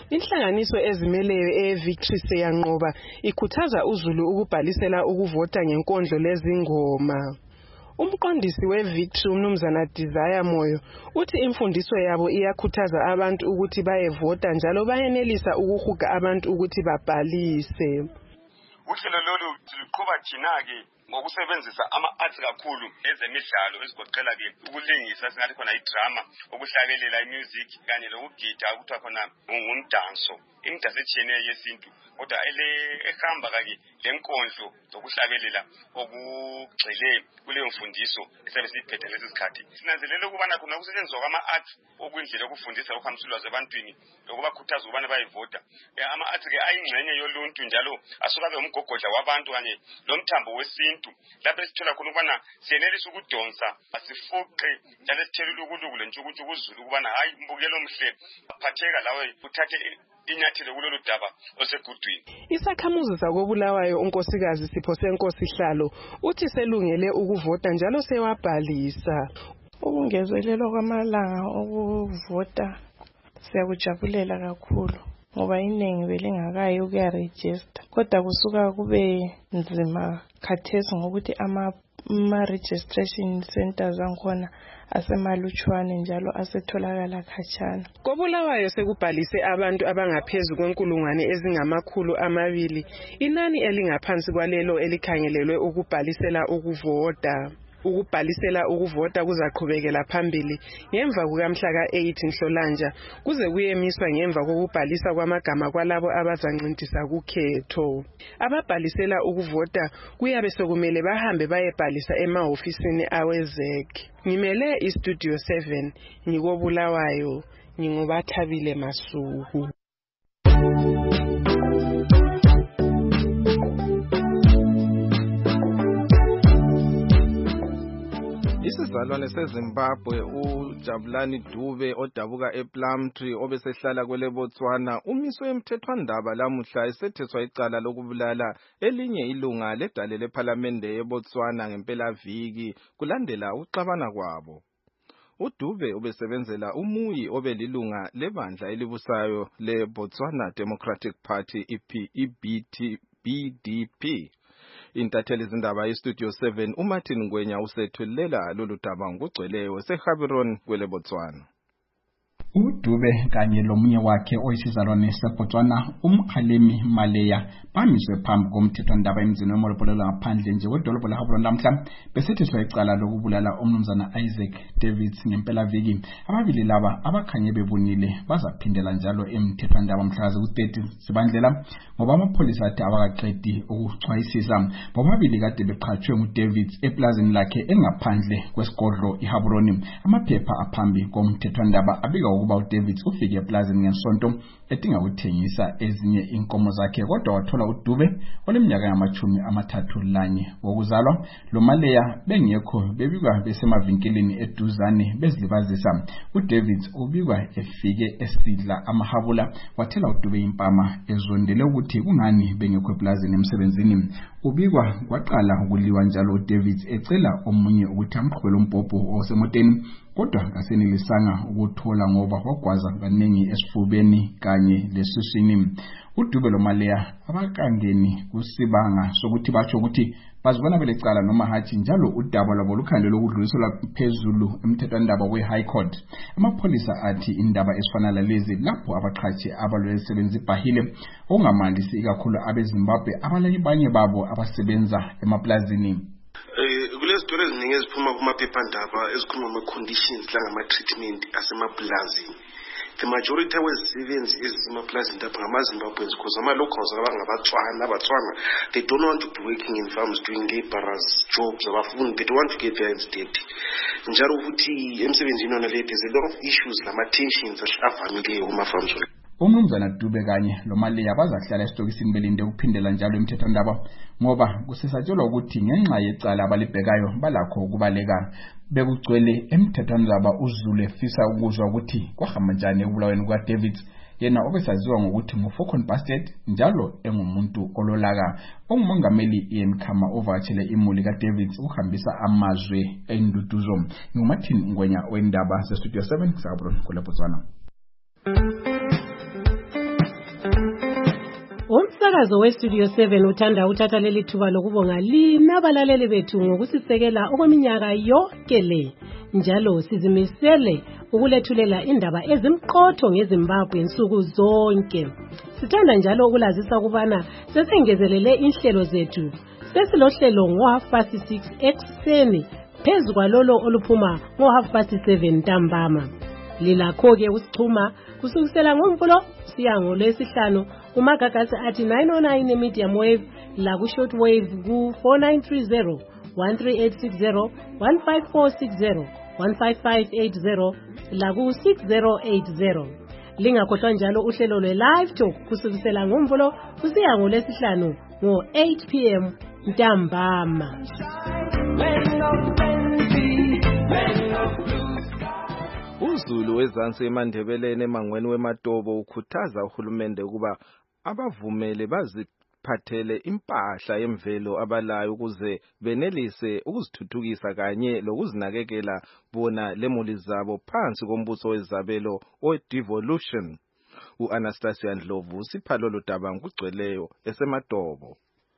Inhlanganiso ezimeleyo eVictory seyanqoba ikhuthaza uZulu ukubhalisela ukuvota ngenkondlo lezingoma. Umqondisi weVictory uMnumzana Desire Moyo uthi imfundiso yabo iyakhuthaza abantu ukuthi bayevota njalo bayenelisa ukuhuga abantu ukuthi babhalise. Uhlelo lolu siluqhuba thina-ke ngokusebenzisa ama-arts kakhulu ezemidlalo ezigoqela ke ukulingisa singathi khona idrama, ukuhlabelela imusic kanye lokugida okuthiwa khona ngumdanso, imidanso etshiyeneyo yesintu kodwa ele ehamba kake lenkondlo zokuhlabelela okugxile kuleyo mfundiso esabe siyiphethe lesi sikhathi. Sinanzelela ukubana khona ukusetshenziswa kwama-arts okuyindlela yokufundisa ukuhambisa ulwazi ebantwini lokubakhuthaza ukubana bayevota. Ama-arts ke ayingxenye yoluntu njalo asuka ke umgogodla wabantu kanye lomthambo wesintu lapho esithola khona ukubana siyenelisa ukudonsa asifuqe njalo sithelile ukuluku lentshukuntshu kuzulu ukubana hayi mbukelo omhle aphatheka lawe uthathe inyathelo kulolu daba osegudwini. Isakhamuzi sakobulawayo unkosikazi Sipho Senkosi Hlalo uthi selungele ukuvota njalo sewabhalisa. Ukungezelelwa kwamalanga okuvota siyakujabulela kakhulu ngoba iningi belingakayi ukuyaregister kodwa kusuka kube nzima khathesi ngokuthi ama ama registration centers ankhona asemalutshwane njalo asetholakala khatshana. Kobulawayo sekubhalise abantu abangaphezulu kwenkulungwane ezingamakhulu amabili, inani elingaphansi kwalelo elikhangelelwe ukubhalisela ukuvota. Ukubhalisela ukuvota kuzaqhubekela phambili ngemva kukamhla ka-eight Nhlolanja kuze kuyemiswa ngemva kokubhalisa kwamagama kwalabo abazanqintisa kukhetho. Ababhalisela ukuvota kuyabe sokumele bahambe bayebhalisa emahofisini awezek. Ngimele iStudio seven ngikobulawayo ngingobathabile Masuku. Isizalwane seZimbabwe uJabulani Dube odabuka ePlumtree obesehlala kwele Botswana umiswe emthethwandaba lamuhla esetheswa icala lokubulala elinye ilunga ledale leParliamente eBotswana ngempelaviki kulandela ukuxabana kwabo. uDube ubesebenzela umuyi obelilunga lebandla elibusayo leBotswana Democratic Party B D P. Intatheli zindaba yeStudio seven uMartin Ngwenya usethulela lolu daba ngokugcweleyo seHabiron kwele Botswana. uDube kanye lomunye wakhe oyisizalwane seBotswana uMkhalemi Maleya bamiswe phambi komthethwandaba emzini wemolopolelo ngaphandle nje wedolobho leHabiron lamhla besetheswa icala lokubulala umnumzana Isaac Davids ngempelaviki. Ababili laba abakhanye bebunile bazaphindela njalo emthethwandaba mhla ku-thirty Sibandlela ngoba amapholisa athi abakaqedi ukuchwayisisa. Bobabili kade beqhatshwe nguDavids eplazini lakhe engaphandle kwesigodlo iHabiron. Amaphepha aphambi komthethwandaba abika ukuba uDavids ufike eplazini ngesonto edinga ukuthengisa ezinye inkomo zakhe kodwa wathola uDube oleminyaka yamachumi amathathu lanye wokuzalwa loMaleya bengekho bebikwa besemavinkelini eduzane bezilibazisa. uDavids ubikwa efike esidla amahabula wathela uDube impama ezondele ukuthi kungani bengekho eplazini emsebenzini. Ubikwa kwaqala ukuliwa njalo uDavids ecela omunye ukuthi amqhubele umpopho osemoteni kodwa kasenelisanga ukuthola ngoba wagwaza kaningi esifubeni kanye lesiswini. uDube loMaleya abakangeni kusibanga sokuthi batsho ukuthi bazibona belecala noma hathi njalo udaba lwabo lukhande lokudluliselwa phezulu emthethwandaba we-High Court. Amapholisa athi indaba esifana lalezi lapho abaqhatshi abalwesebenzi ibhahile okungamalisi ikakhulu abeZimbabwe abalabanye babo abasebenza emaplazini. Kulezi stories eziningi eziphuma kumaphephandaba ezikhuluma ngama-conditions langama-treatment asemapulazini. The majority wezisebenzi ezisemapulazini lapha ngamaZimbabweans because ama-locals abangabatswana abatswana they don't want to be working in farms doing laborers jobs abafundi they don't want to get their hands dirty. Njalo futhi emsebenzini wona le there's a lot of issues lama-tensions avamileyo kuma-farms. Umnumzana Dube kanye loMaleya bazahlala esitokisini belinde ukuphindela njalo emthethwandaba ngoba kusesatshelwa ukuthi ngenxa yecala abalibhekayo balakho ukubaleka bekugcwele emthethwandaba. uZulu efisa ukuzwa ukuthi kwahamba njani ekubulaweni kukaDavids yena obesaziwa ngokuthi nguFalcon Bastard njalo engumuntu ololaka. Ongumongameli Ian Khama ovakatshele imuli kaDavids uhambisa amazwe enduduzo. nguMartin Ngwenya wendaba zeStudio seven eHabiron kule Botswana. Umsakazo weStudio seven uthanda uthatha leli thuba lokubonga lina abalaleli bethu ngokusisekela okweminyaka yonke le. Njalo sizimisele ukulethulela indaba ezimqotho ngeZimbabwe insuku zonke. Sithanda njalo ukulazisa ukubana sesengezelele inhlelo zethu. Sesilohlelo ngo half past six ekseni phezu kwalolo oluphuma ngo half past seven ntambama. Lilakho ke usichuma kusukisela ngomvulo siya ngolwesihlanu umagagasi athi nine oh nine medium wave la ku short wave ku four nine three zero one three eight six zero one five four six zero one five five eight zero la ku six zero eight zero. Lingakhohlwa njalo uhlelo lwe live talk kusukisela ngomvulo kusiya ngolwesihlanu ngo eight p m ntambama. uZulu wezansi eMandebeleni emangweni weMatobo ukhuthaza uhulumende ukuba abavumele baziphathele impahla yemvelo abalayo ukuze benelise ukuzithuthukisa kanye lokuzinakekela bona lemuli zabo phansi kombuso wezabelo odevolution. uAnastasia Ndlovu usiphalo lodaba ngugcweleyo eseMatobo.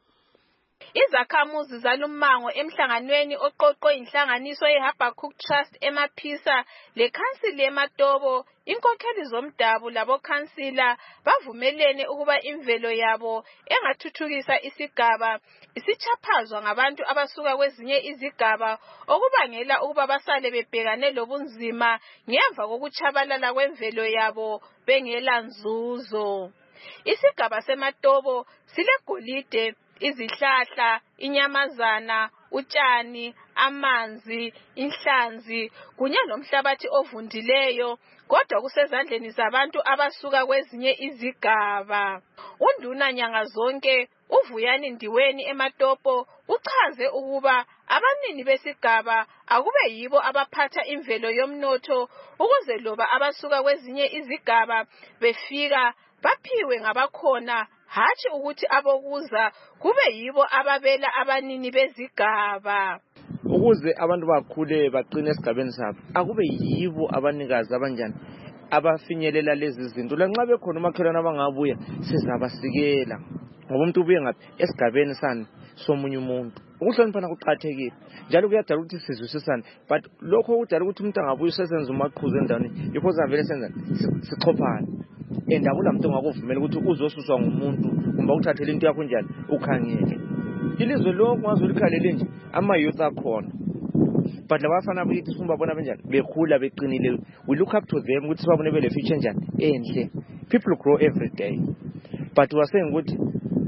Izakhamuzi zalumango emhlanganweni oqoqwe inhlanganiso yeHabakkuk Trust emaphisa lekhansili eMatobo, inkokheli zomdabu labo khansila bavumelene ukuba imvelo yabo engathuthukisa isigaba isichaphazwa ngabantu abasuka kwezinye izigaba okubangela ukuba basale bebhekane lobunzima ngemva kokuchabalala kwemvelo yabo bengela nzuzo. Isigaba seMatobo silegolide, izihlahla, inyamazana, utshani, amanzi, inhlanzi kunye lomhlabathi ovundileyo, kodwa kusezandleni zabantu abasuka kwezinye izigaba. Unduna nyanga zonke uVuyani Ndiweni eMatopo uchaze ukuba abanini besigaba akube yibo abaphatha imvelo yomnotho ukuze loba abasuka kwezinye izigaba befika baphiwe ngabakhona, hatshi ukuthi abokuza kube yibo ababela abanini bezigaba. Ukuze abantu bakhule baqine esigabeni sabo akube yibo abanikazi abanjani abafinyelela lezi zinto. Lanxa bekhona umakhelwane abangabuya sizabasikela ngoba umuntu ubuye ngaphi esigabeni sani somunye umuntu. Ukuhloniphana kuqhathekile njalo kuyadala ukuthi sizwisisane, but lokho kudala ukuthi umuntu angabuya usesenza umaqhuzu endaweni yikho zavele senza sixhophana. Endabula umuntu ngakuvumela ukuthi uzosuswa ngumuntu kumbe ukuthathela into yakho njani ukhangele. Ilizwe lonke ngazolikhallele nje ama youth akhona, but labafana bakithi sifuna babona benjani bekhula beqinile. We look up to them ukuthi sibabone bele future njani enhle. People grow every day, but wasaying ukuthi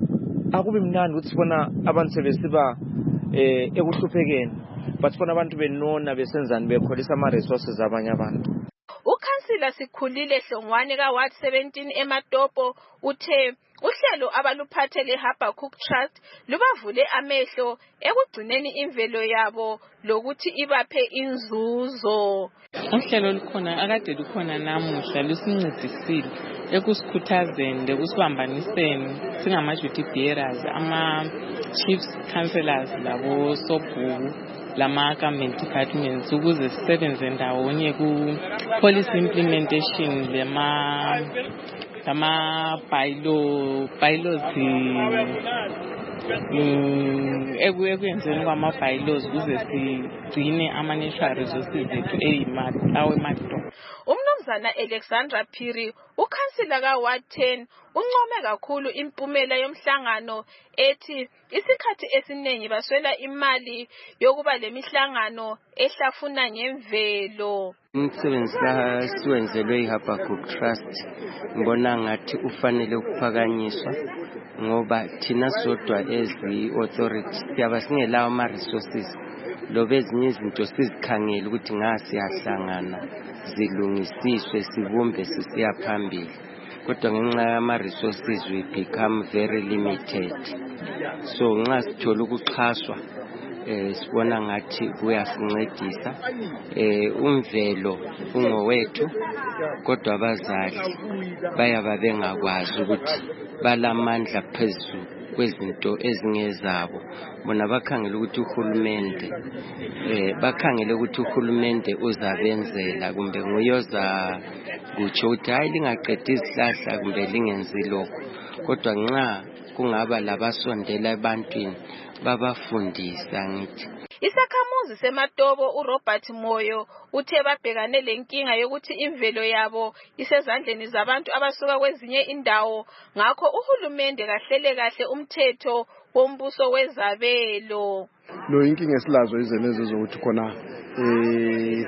akube mnandi ukuthi sibona abantu sebesiba eh ekuhluphekeni, but sibona abantu benona besenzani bekholisa ama resources abanye abantu. Ukhansila Sikhulile Hlongwane ka Ward seventeen eMatopo uthe uhlelo abaluphathele Habakkuk Trust lubavule amehlo ekugcineni imvelo yabo lokuthi ibaphe inzuzo. Uhlelo lukhona akade lukhona namuhla lusincedisile ekusikhuthazeni lekusibambaniseni singama duty bearers, ama chiefs councillors labo sobhuku lama government departments ukuze sisebenze ndawonye ku policy implementation lema lama bylaw bylaws ekwenzeni kwama bylaws ukuze sigcine ama natural resources ethu eyimato. Umnumzana Alexandra Phiri ukhansila ka Ward ten uncome kakhulu impumela yomhlangano ethi isikhathi esiningi baswela imali yokuba lemihlangano ehlafuna ngemvelo. Umsebenzi la siwenzelwe iHabakkuk Trust ngibona ngathi ufanele ukuphakanyiswa ngoba thina sodwa ezi authorities siyaba singelawo ama resources lobe ezinye izinto sizikhangela ukuthi ngasi yahlangana zilungisiswe sibumbe sisiya phambili, kodwa ngenxa yama resources we become very limited. So nxa sithola ukuxhaswa eh sibona ngathi kuyasincedisa. Eh umvelo ungowethu kodwa abazali bayaba bengakwazi ukuthi balamandla phezulu kwezinto ezingezabo. Bona bakhangela ukuthi uhulumende eh bakhangela ukuthi uhulumende uzabenzela kumbe nguyoza kutsho ukuthi hayi lingaqedisa izihlahla kumbe lingenzi lokho, kodwa nxa kungaba labasondela ebantwini babafundisa ngithi. Isakhamuzi seMatobo uRobert Moyo uthe babhekane lenkinga yokuthi imvelo yabo isezandleni zabantu abasuka kwezinye indawo, ngakho uhulumende kahlele kahle umthetho wombuso wezabelo. Lo inkinga esilazo izeneze zokuthi khona eh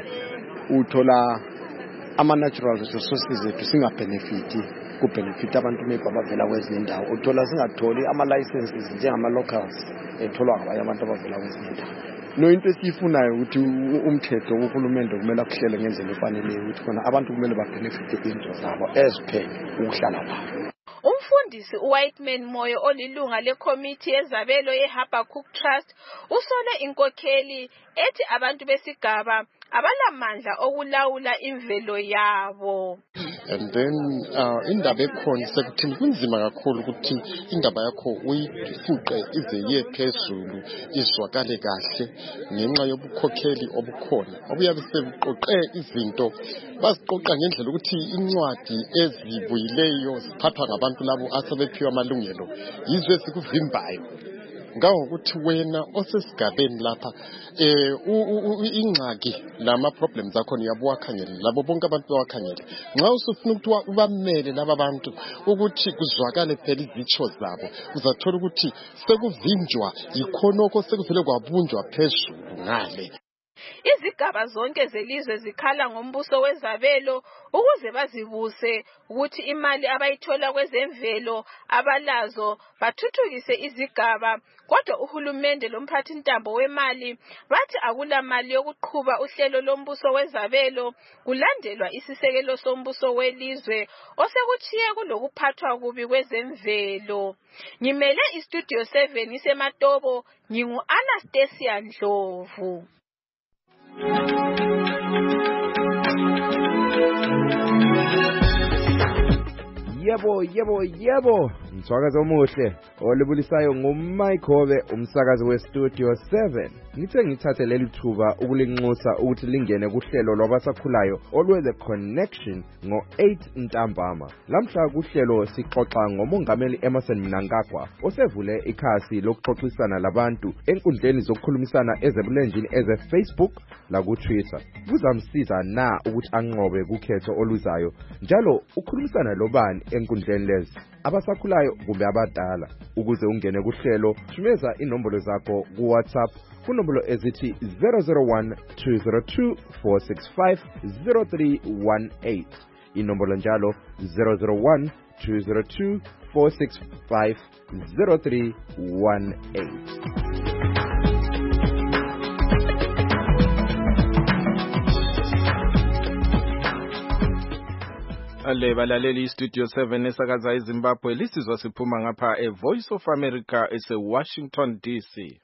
uthola ama natural resources zethu singabenefiti kubenefit abantu mebabavela kwezinye indawo, uthola singatholi ama licenses njengama locals etholwa ngabanye abantu abavela kwezinye indawo. No into esifunayo ukuthi umthetho wohulumende kumele akuhlele ngendlela efaneleyo ukuthi khona abantu kumele babenefite izinto zabo eziphe ukuhlala lapho. Umfundisi uWhiteman Moyo olilunga lekomiti yezabelo yeHabakkuk Trust usole inkokheli ethi abantu besigaba abalamandla okulawula imvelo yabo. And then uh, indaba ekhona sekuthini kunzima kakhulu ukuthi indaba yakho uyifuqe ize iye phezulu izwakale kahle ngenxa yobukhokheli obukhona obuyabe sebuqoqe izinto baziqoqa ngendlela ukuthi incwadi ezibuyileyo ziphathwa ngabantu labo asebephiwa amalungelo yizwe sikuvimbayo. Ngawo ukuthi wena osesigabeni lapha eh ingxaki lama problems akho niyabuwa khangela labo bonke abantu bawakhangela nxa usufuna ukuthi ubamele laba bantu ukuthi kuzwakale phela izitsho zabo uzathola ukuthi sekuvinjwa ikhonoko sekuvele kwabunjwa phezulu ngale. Izigaba zonke zelizwe zikhala ngombuso wezabelo ukuze bazibuse ukuthi imali abayithola kwezemvelo abalazo bathuthukise izigaba, kodwa uhulumende lomphathi ntambo wemali bathi akula mali yokuqhuba uhlelo lombuso wezabelo kulandelwa isisekelo sombuso welizwe osekuchiye kulokuphathwa kubi kwezemvelo. Ngimele istudio seven iseMatobo, ngingu Anastasia Ndlovu. Yebo yebo yebo mswakazi omuhle olibulisayo nguMayikhove umsakazi westudio seven. Ngithe ngithathe leli thuba ukulinxusa ukuthi lingene kuhlelo lwabasakhulayo olwe The Connection ngo eight ntambama. Lamhla kuhlelo sixoxa ngomongameli Emmerson Mnangagwa osevule ikhasi lokuxoxisana labantu enkundleni zokukhulumisana ezebulenjini eze Facebook la ku Twitter. Kuzamsiza na ukuthi anqobe kukhetho oluzayo njalo ukhulumisana lobani enkundleni lezi abasakhulayo kumbe abadala. Ukuze ungene kuhlelo thumeza inombolo zakho ku WhatsApp kunombolo ezithi zero zero one two zero two four six five zero three one eight, inombolo njalo zero zero one two zero two four six five zero three one eight. Ale balaleli istudio seven esakaza eZimbabwe lisizwa siphuma ngapha e Voice of America ese Washington D C.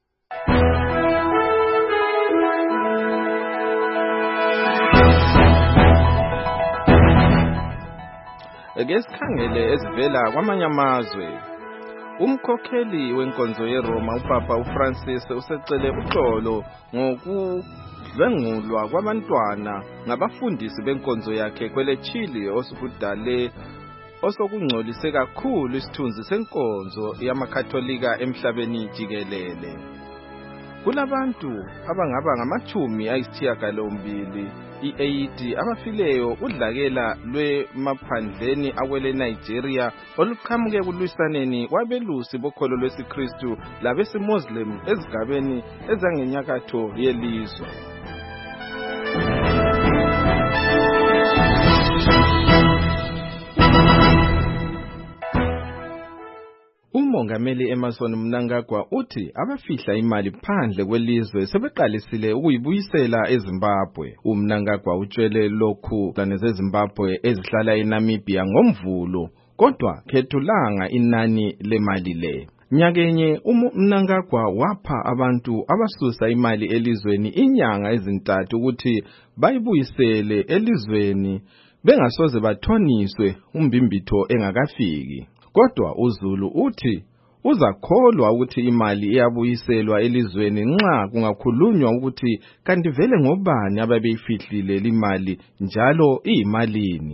Ngesikhangele ezivela kwamanye amazwe, umkhokheli wenkonzo yeRoma uPapa uFrancis usecele uxolo ngoku dlengulwa kwabantwana ngabafundisi benkonzo yakhe kwele Chile osukudale osokungcolise kakhulu isithunzi senkonzo yamakatholika emhlabeni jikelele. Kulabantu abangaba ngamachumi ayisithiyagalombili i-eighty abafileyo udlakela lwemaphandleni akwele Nigeria oluqhamuke kulwisaneni kwabelusi bokholo lwesiKristu labesimoslim ezigabeni ezangenyakatho yelizwe. Umongameli Emmerson Mnangagwa uthi abafihla imali phandle kwelizwe sebeqalisile ukuyibuyisela eZimbabwe. uMnangagwa utshele lokhu planeze Zimbabwe ezihlala eNamibia ngomvulo, kodwa khethulanga inani lemali le. Nyakenye uMnangagwa wapha abantu abasusa imali elizweni inyanga ezintathu ukuthi bayibuyisele elizweni bengasoze bathoniswe umbimbitho engakafiki. Kodwa uZulu uthi uzakholwa ukuthi imali iyabuyiselwa elizweni nxa kungakhulunywa ukuthi kanti vele ngobani ababeyifihlile imali njalo iyimalini.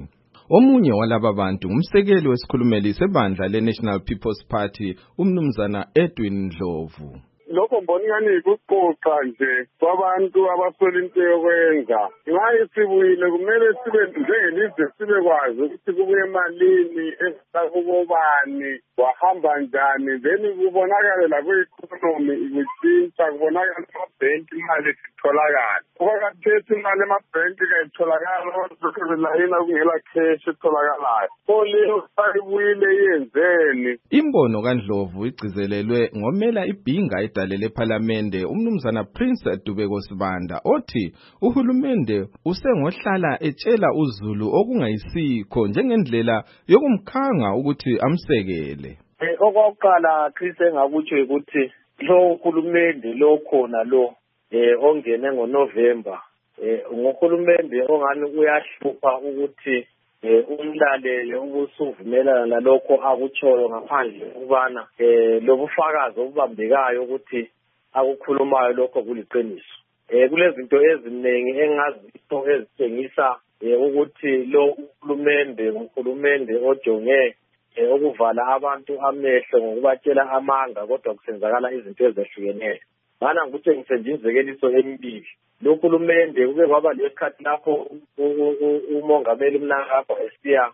Omunye walaba bantu ngumsekeli wesikhulumeli sebandla le-National People's Party umnumzana Edwin Ndlovu. Lokho mboningani kuqoqa nje kwabantu abaswela into yokwenza. Ngaye sibuyile kumele sibe njengelizwe sibe kwazi ukuthi kubuye emalini esakubobani wahamba njani then kubonakala la kwi-economy ikutshintsha kubonakala amabhenki imali itholakala. Kwakathethe imali emabhenki kayitholakala okuzokulayina kungela cash itholakalayo. So leyo sayibuyile yenzeni. Imbono kaNdlovu igcizelelwe ngomela ibhinga edalele ePhalamende umnumzana Prince Dubeko Sibanda othi uhulumende usengohlala etshela uZulu okungayisikho njengendlela yokumkhanga ukuthi amsekele. Eh okokuqala Chris engakutsho ukuthi lo uhulumende lo khona lo eh ongene ngoNovember eh ngohulumende ongani uyahlupha ukuthi eh umlalele ukusuvumelana nalokho akutshoyo ngaphandle ukubana eh lobufakazi obubambekayo ukuthi akukhulumayo lokho kuliqiniso. Eh kulezinto eziningi engazitho ezitshengisa ukuthi lo uhulumende uhulumende ojonge ukuvala abantu amehlo ngokubatshela amanga kodwa kusenzakala izinto ezehlukeneyo. Bana ngikutshengise nje izekeliso emibili. Lo hulumende kube kwaba lesikhathi lapho umongameli Mnangagwa esiya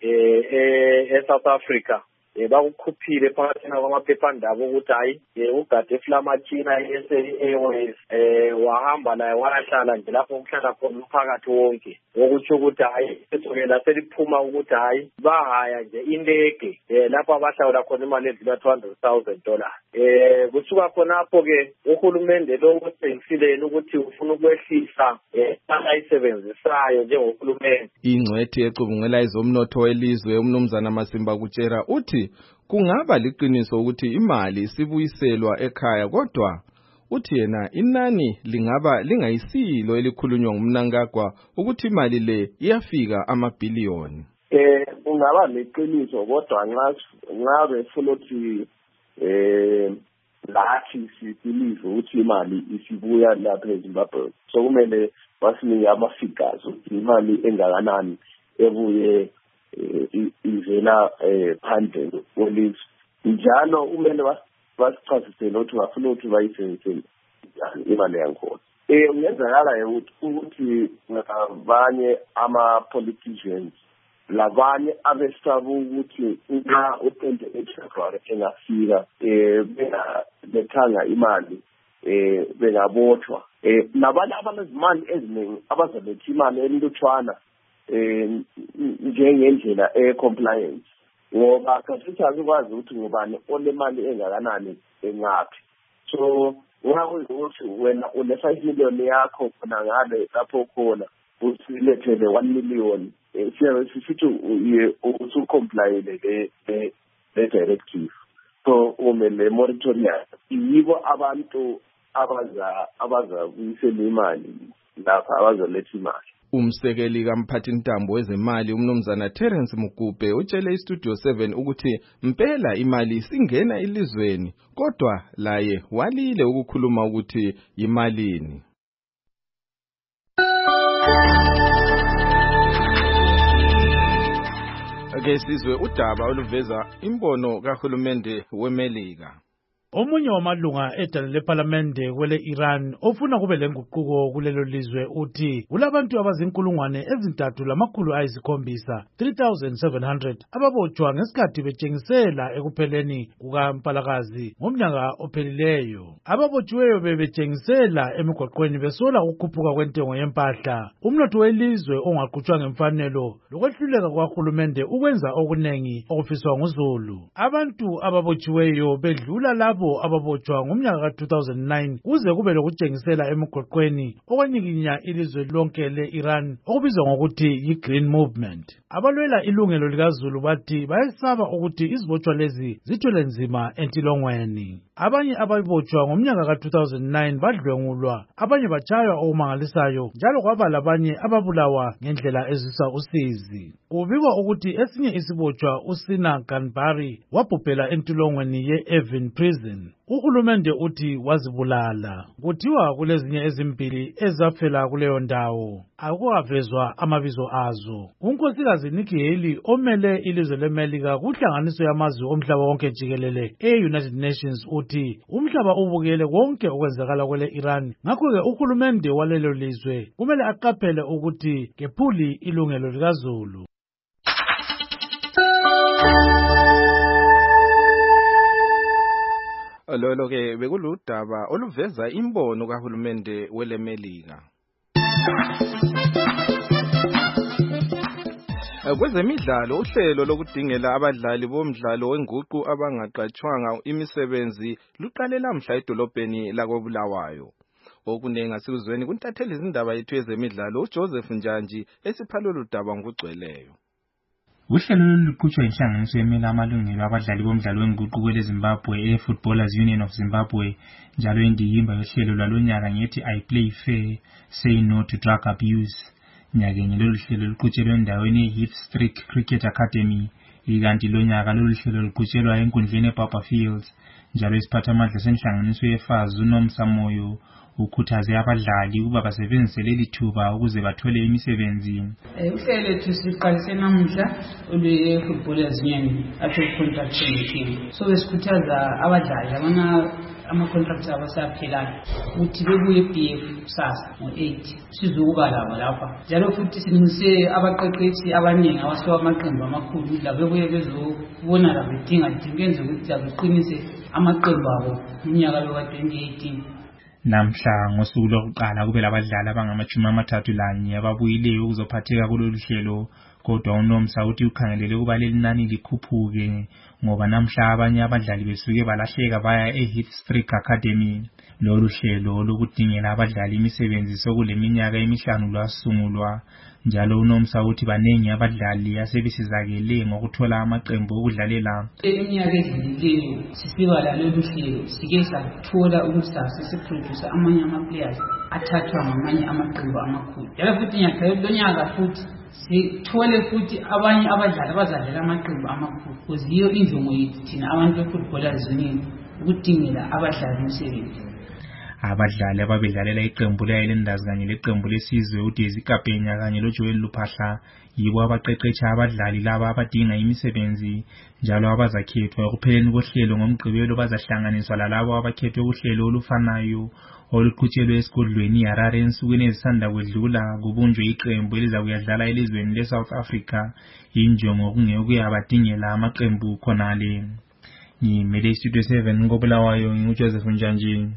eh eSouth Africa bakukhuphile phakathi kwamaphephandaba ukuthi hayi ugade Flamachina e-S A Airways eh wahamba la wahlala nje lapho ukuhlala khona umphakathi wonke ukuthi ukuthi hayi sesokela seliphuma ukuthi hayi bahaya nje indege lapho abahlawula khona imali edlula two hundred thousand dollars. Eh kusuka khonapho ke uhulumende lo uthengisileni ukuthi ufuna ukwehlisa eh ayisebenzisayo njengohulumende. Ingcwethi ecubungela izomnotho welizwe umnumzana Masimba kutshera uthi kungaba liqiniso ukuthi imali isibuyiselwa ekhaya kodwa uthi yena inani lingaba lingayisilo elikhulunywa ngumNangagwa ukuthi imali le iyafika amabhiliyoni. Eh kungaba liqiniso kodwa nxa ngabe ufuna ukuthi eh lathi sibelieve ukuthi imali isibuya lapha eZimbabwe so kumele basinike ama-figures ukuthi imali engakanani ebuye ivela phandle kwelizwe. Njalo umele basichazisele ukuthi bafuna ukuthi bayisebenzise imali yankhona. Eh uyenzakala ukuthi ngabanye ama-politicians labanye abesaba ukuthi nxa u-twenty-eight February engafika eh bethanga imali eh bengabothwa. Eh nabantu abanezimali eziningi abazoletha imali elutshwana eh njengendlela e-compliance ngoba kahle akwazi ukuthi ngubani olemali engakanani engaphi. So ngakuthi wena une five million yakho khona ngale lapho khona usilethele one million siyabe sithi usu comply le le directive. So umele moratorium yibo abantu abaza abaza kuyisela imali lapha abazoletha imali. Umsekeli kamphathintambo wezemali umnumzana Terence Mugube utshele iStudio seven ukuthi mpela imali singena elizweni kodwa laye walile ukukhuluma ukuthi imalini. Ake sizwe udaba oluveza imbono kahulumende weMelika. Omunye wamalunga edale lePhalamende kwele Iran ofuna kube lenguquko kulelo lizwe uthi kulabantu abazinkulungwane ezintathu lamakhulu ayisikhombisa three thousand seven hundred ababotshwa ngesikhathi betshengisela ekupheleni kukaMpalakazi ngomnyaka ophelileyo. Ababotshiweyo bebetshengisela emigwaqweni besola ukukhuphuka kwentengo yempahla, umnotho welizwe ongaqhutshwa ngemfanelo lokwehluleka kwahulumende ukwenza okunengi okufiswa nguZulu. Abantu ababotshiweyo bedlula labo ababotshwa ngomnyaka ka two thousand nine kuze kube lokutshengisela emigwaqweni okwanyikinya ilizwe lonke le-Iran okubizwa ngokuthi yi-Green Movement. Abalwela ilungelo likaZulu bathi bayesaba ukuthi izibotshwa lezi zithwele nzima entilongweni. Abanye ababotshwa ngomnyaka ka two thousand nine badlwengulwa, abanye batshaywa okumangalisayo njalo kwaba labanye ababulawa ngendlela ezisa usizi. Kubikwa ukuthi esinye isibotshwa uSina Ganbari wabhubhela entolongweni ye-Evin Prison. uhulumende uthi wazibulala. Kuthiwa kulezinye ezimbili ezafela kuleyo ndawo, akukavezwa amabizo azo. Unkosikazi Nikki Haley omele ilizwe leMelika kuhlanganiso yamazwe omhlaba wonke jikelele e-United Nations uthi umhlaba ubukele konke okwenzakala kwele Iran, ngakho-ke uhulumende walelo lizwe kumele aqaphele ukuthi kephuli ilungelo likaZulu. Lolo ke bekuludaba oluveza imbono kahulumende weleMelika. Kwezemidlalo uhlelo lokudingela abadlali bomdlalo wenguqu abangaqatshwanga imisebenzi luqale lamhla edolobheni lakoBulawayo. Okunenga sikuzweni kuntatheli izindaba yethu yezemidlalo uJoseph Njanji esiphalwe udaba ngokugcweleyo. Uhlelo luqhutshwa inhlanganiso emela amalungelo abadlali bomdlalo wenguqu kwele Zimbabwe e-Footballers Union of Zimbabwe njalo indiyimba yohlelo lwalonyaka ngethi I Play Fair, Say No to Drug Abuse. Nyakenye lolu hlelo luqhutshelwe endaweni e-Heath Street Cricket Academy, ikanti lonyaka lolu hlelo luqhutshelwa enkundleni eBarber Fields. Njalo isiphathamandla senhlanganiso yeFAZ uNomsa Moyo ukhuthaze abadlali ukuba basebenzise leli thuba ukuze bathole imisebenzi. Uhlelo lethu siqalise namuhla olwe-Footballers Union after contract. So besikhuthaza abadlali abana ama-contracts abasaphelayo ukuthi bebuye e-B F kusasa ngo-eight sizokuba labo lapha. Njalo futhi sinxuse abaqeqeshi abaningi abasuka amaqembu amakhulu la bebuye bezobona la bedinga dingenze ukuthi abeqinise amaqembu abo unyaka weka-twenty eighteen. Namhla ngosuku lokuqala kube labadlali abangamashumi amathathu lanye ababuyileyo ukuzophatheka kulolu hlelo, kodwa uNomsa uthi ukhangelele ukuba leli nani likhuphuke ngoba namhla abanye abadlali besuke balahleka baya eHeath Street Academy. Lolu hlelo lokudingela abadlali imisebenzi sokuleminyaka emihlanu lwasungulwa, njalo uNomsa uthi banengi abadlali asebesizakele ngokuthola amaqembu okudlalela. Eminyaka edlulileyo sisibala lolu hlelo sike sathola ukuthi sasiproduce amanye ama-players athathwa ngamanye amaqembu amakhulu. Njalo futhi nyaka lonyaka futhi sithole futhi abanye abadlali abazadlela amaqembu amakhulu because yiyo injongo yethu thina abantu be-Footballers Union ukudingela abadlali umsebenzi. Abadlali ababedlalela iqembu le-Islanders kanye leqembu lesizwe uDesi Kapenya kanye loJoel Luphahla yibo abaqeqesha abadlali laba abadinga imisebenzi, njalo abazakhethwa ekupheleni kohlelo ngomgqibelo bazahlanganiswa lalabo abakhethwe kuhlelo olufanayo oluqhutshelwe esigodlweni iHarare ensukwini ezisanda kwedlula kubunjwe iqembu elizakuyadlala elizweni leSouth Africa. Injongo kungeyokuyabadingela amaqembu khonale. Ngimele iStudio seven ngoBulawayo nginguJoseph Njanji.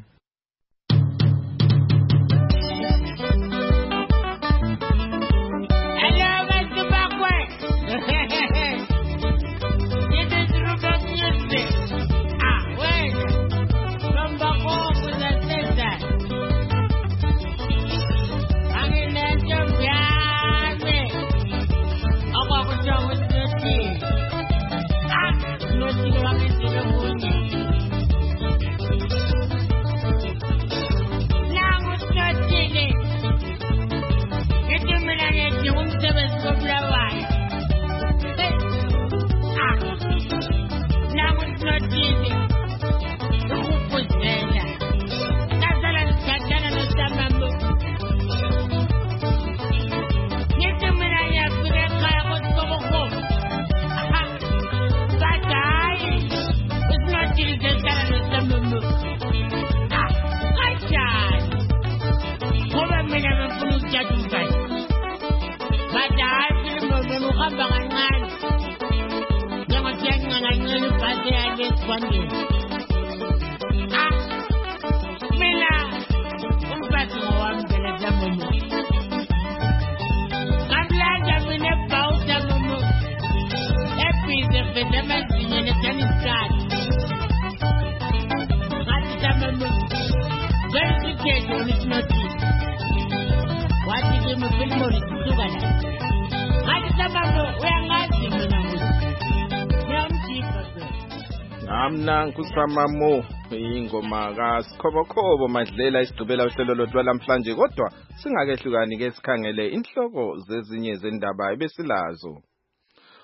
Amna nkusamamo ingoma kaSikhobokobo Madlela isigqibela uhlelo lodwa lamhlanje, kodwa singakehlukani ke sikhangele inhloko zezinye zendaba ebesilazo.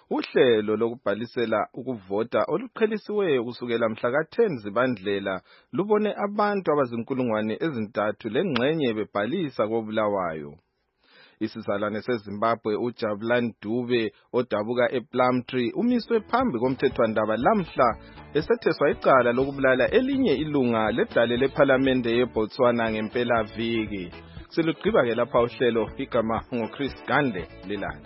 Uhlelo lokubhalisela ukuvota oluqhelisiweyo kusukela mhla ka ten Zibandlela lubone abantu abazinkulungwane ezintathu lengxenye bebhalisa koBulawayo. Isizalwane seZimbabwe uJabulani Dube odabuka ePlumtree umiswe phambi komthethwandaba lamhla esetheswa icala lokubulala elinye ilunga ledale lePhalamende yeBotswana ngempela viki. Silugqiba ke lapha uhlelo igama ngoChris Gande lilala.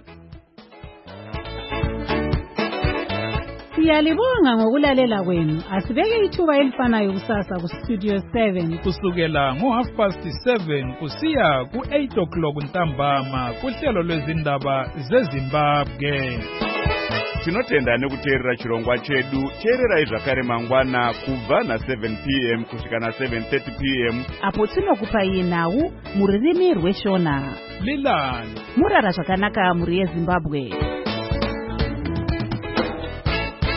Siyalibonga ngokulalela kwenu. Asibeke ithuba elifanayo kusasa ku Studio seven kusukela ngo half past seven kusiya ku eight o'clock ntambama kuhlelo lwezindaba zeZimbabwe. Tinotenda nekuteerera chirongwa chedu. Teererai zvakare mangwana kubva na seven p m kusvika na seven thirty p m apo tinokupai nhau mururimi rweshona. Lilani murara zvakanaka muri yeZimbabwe.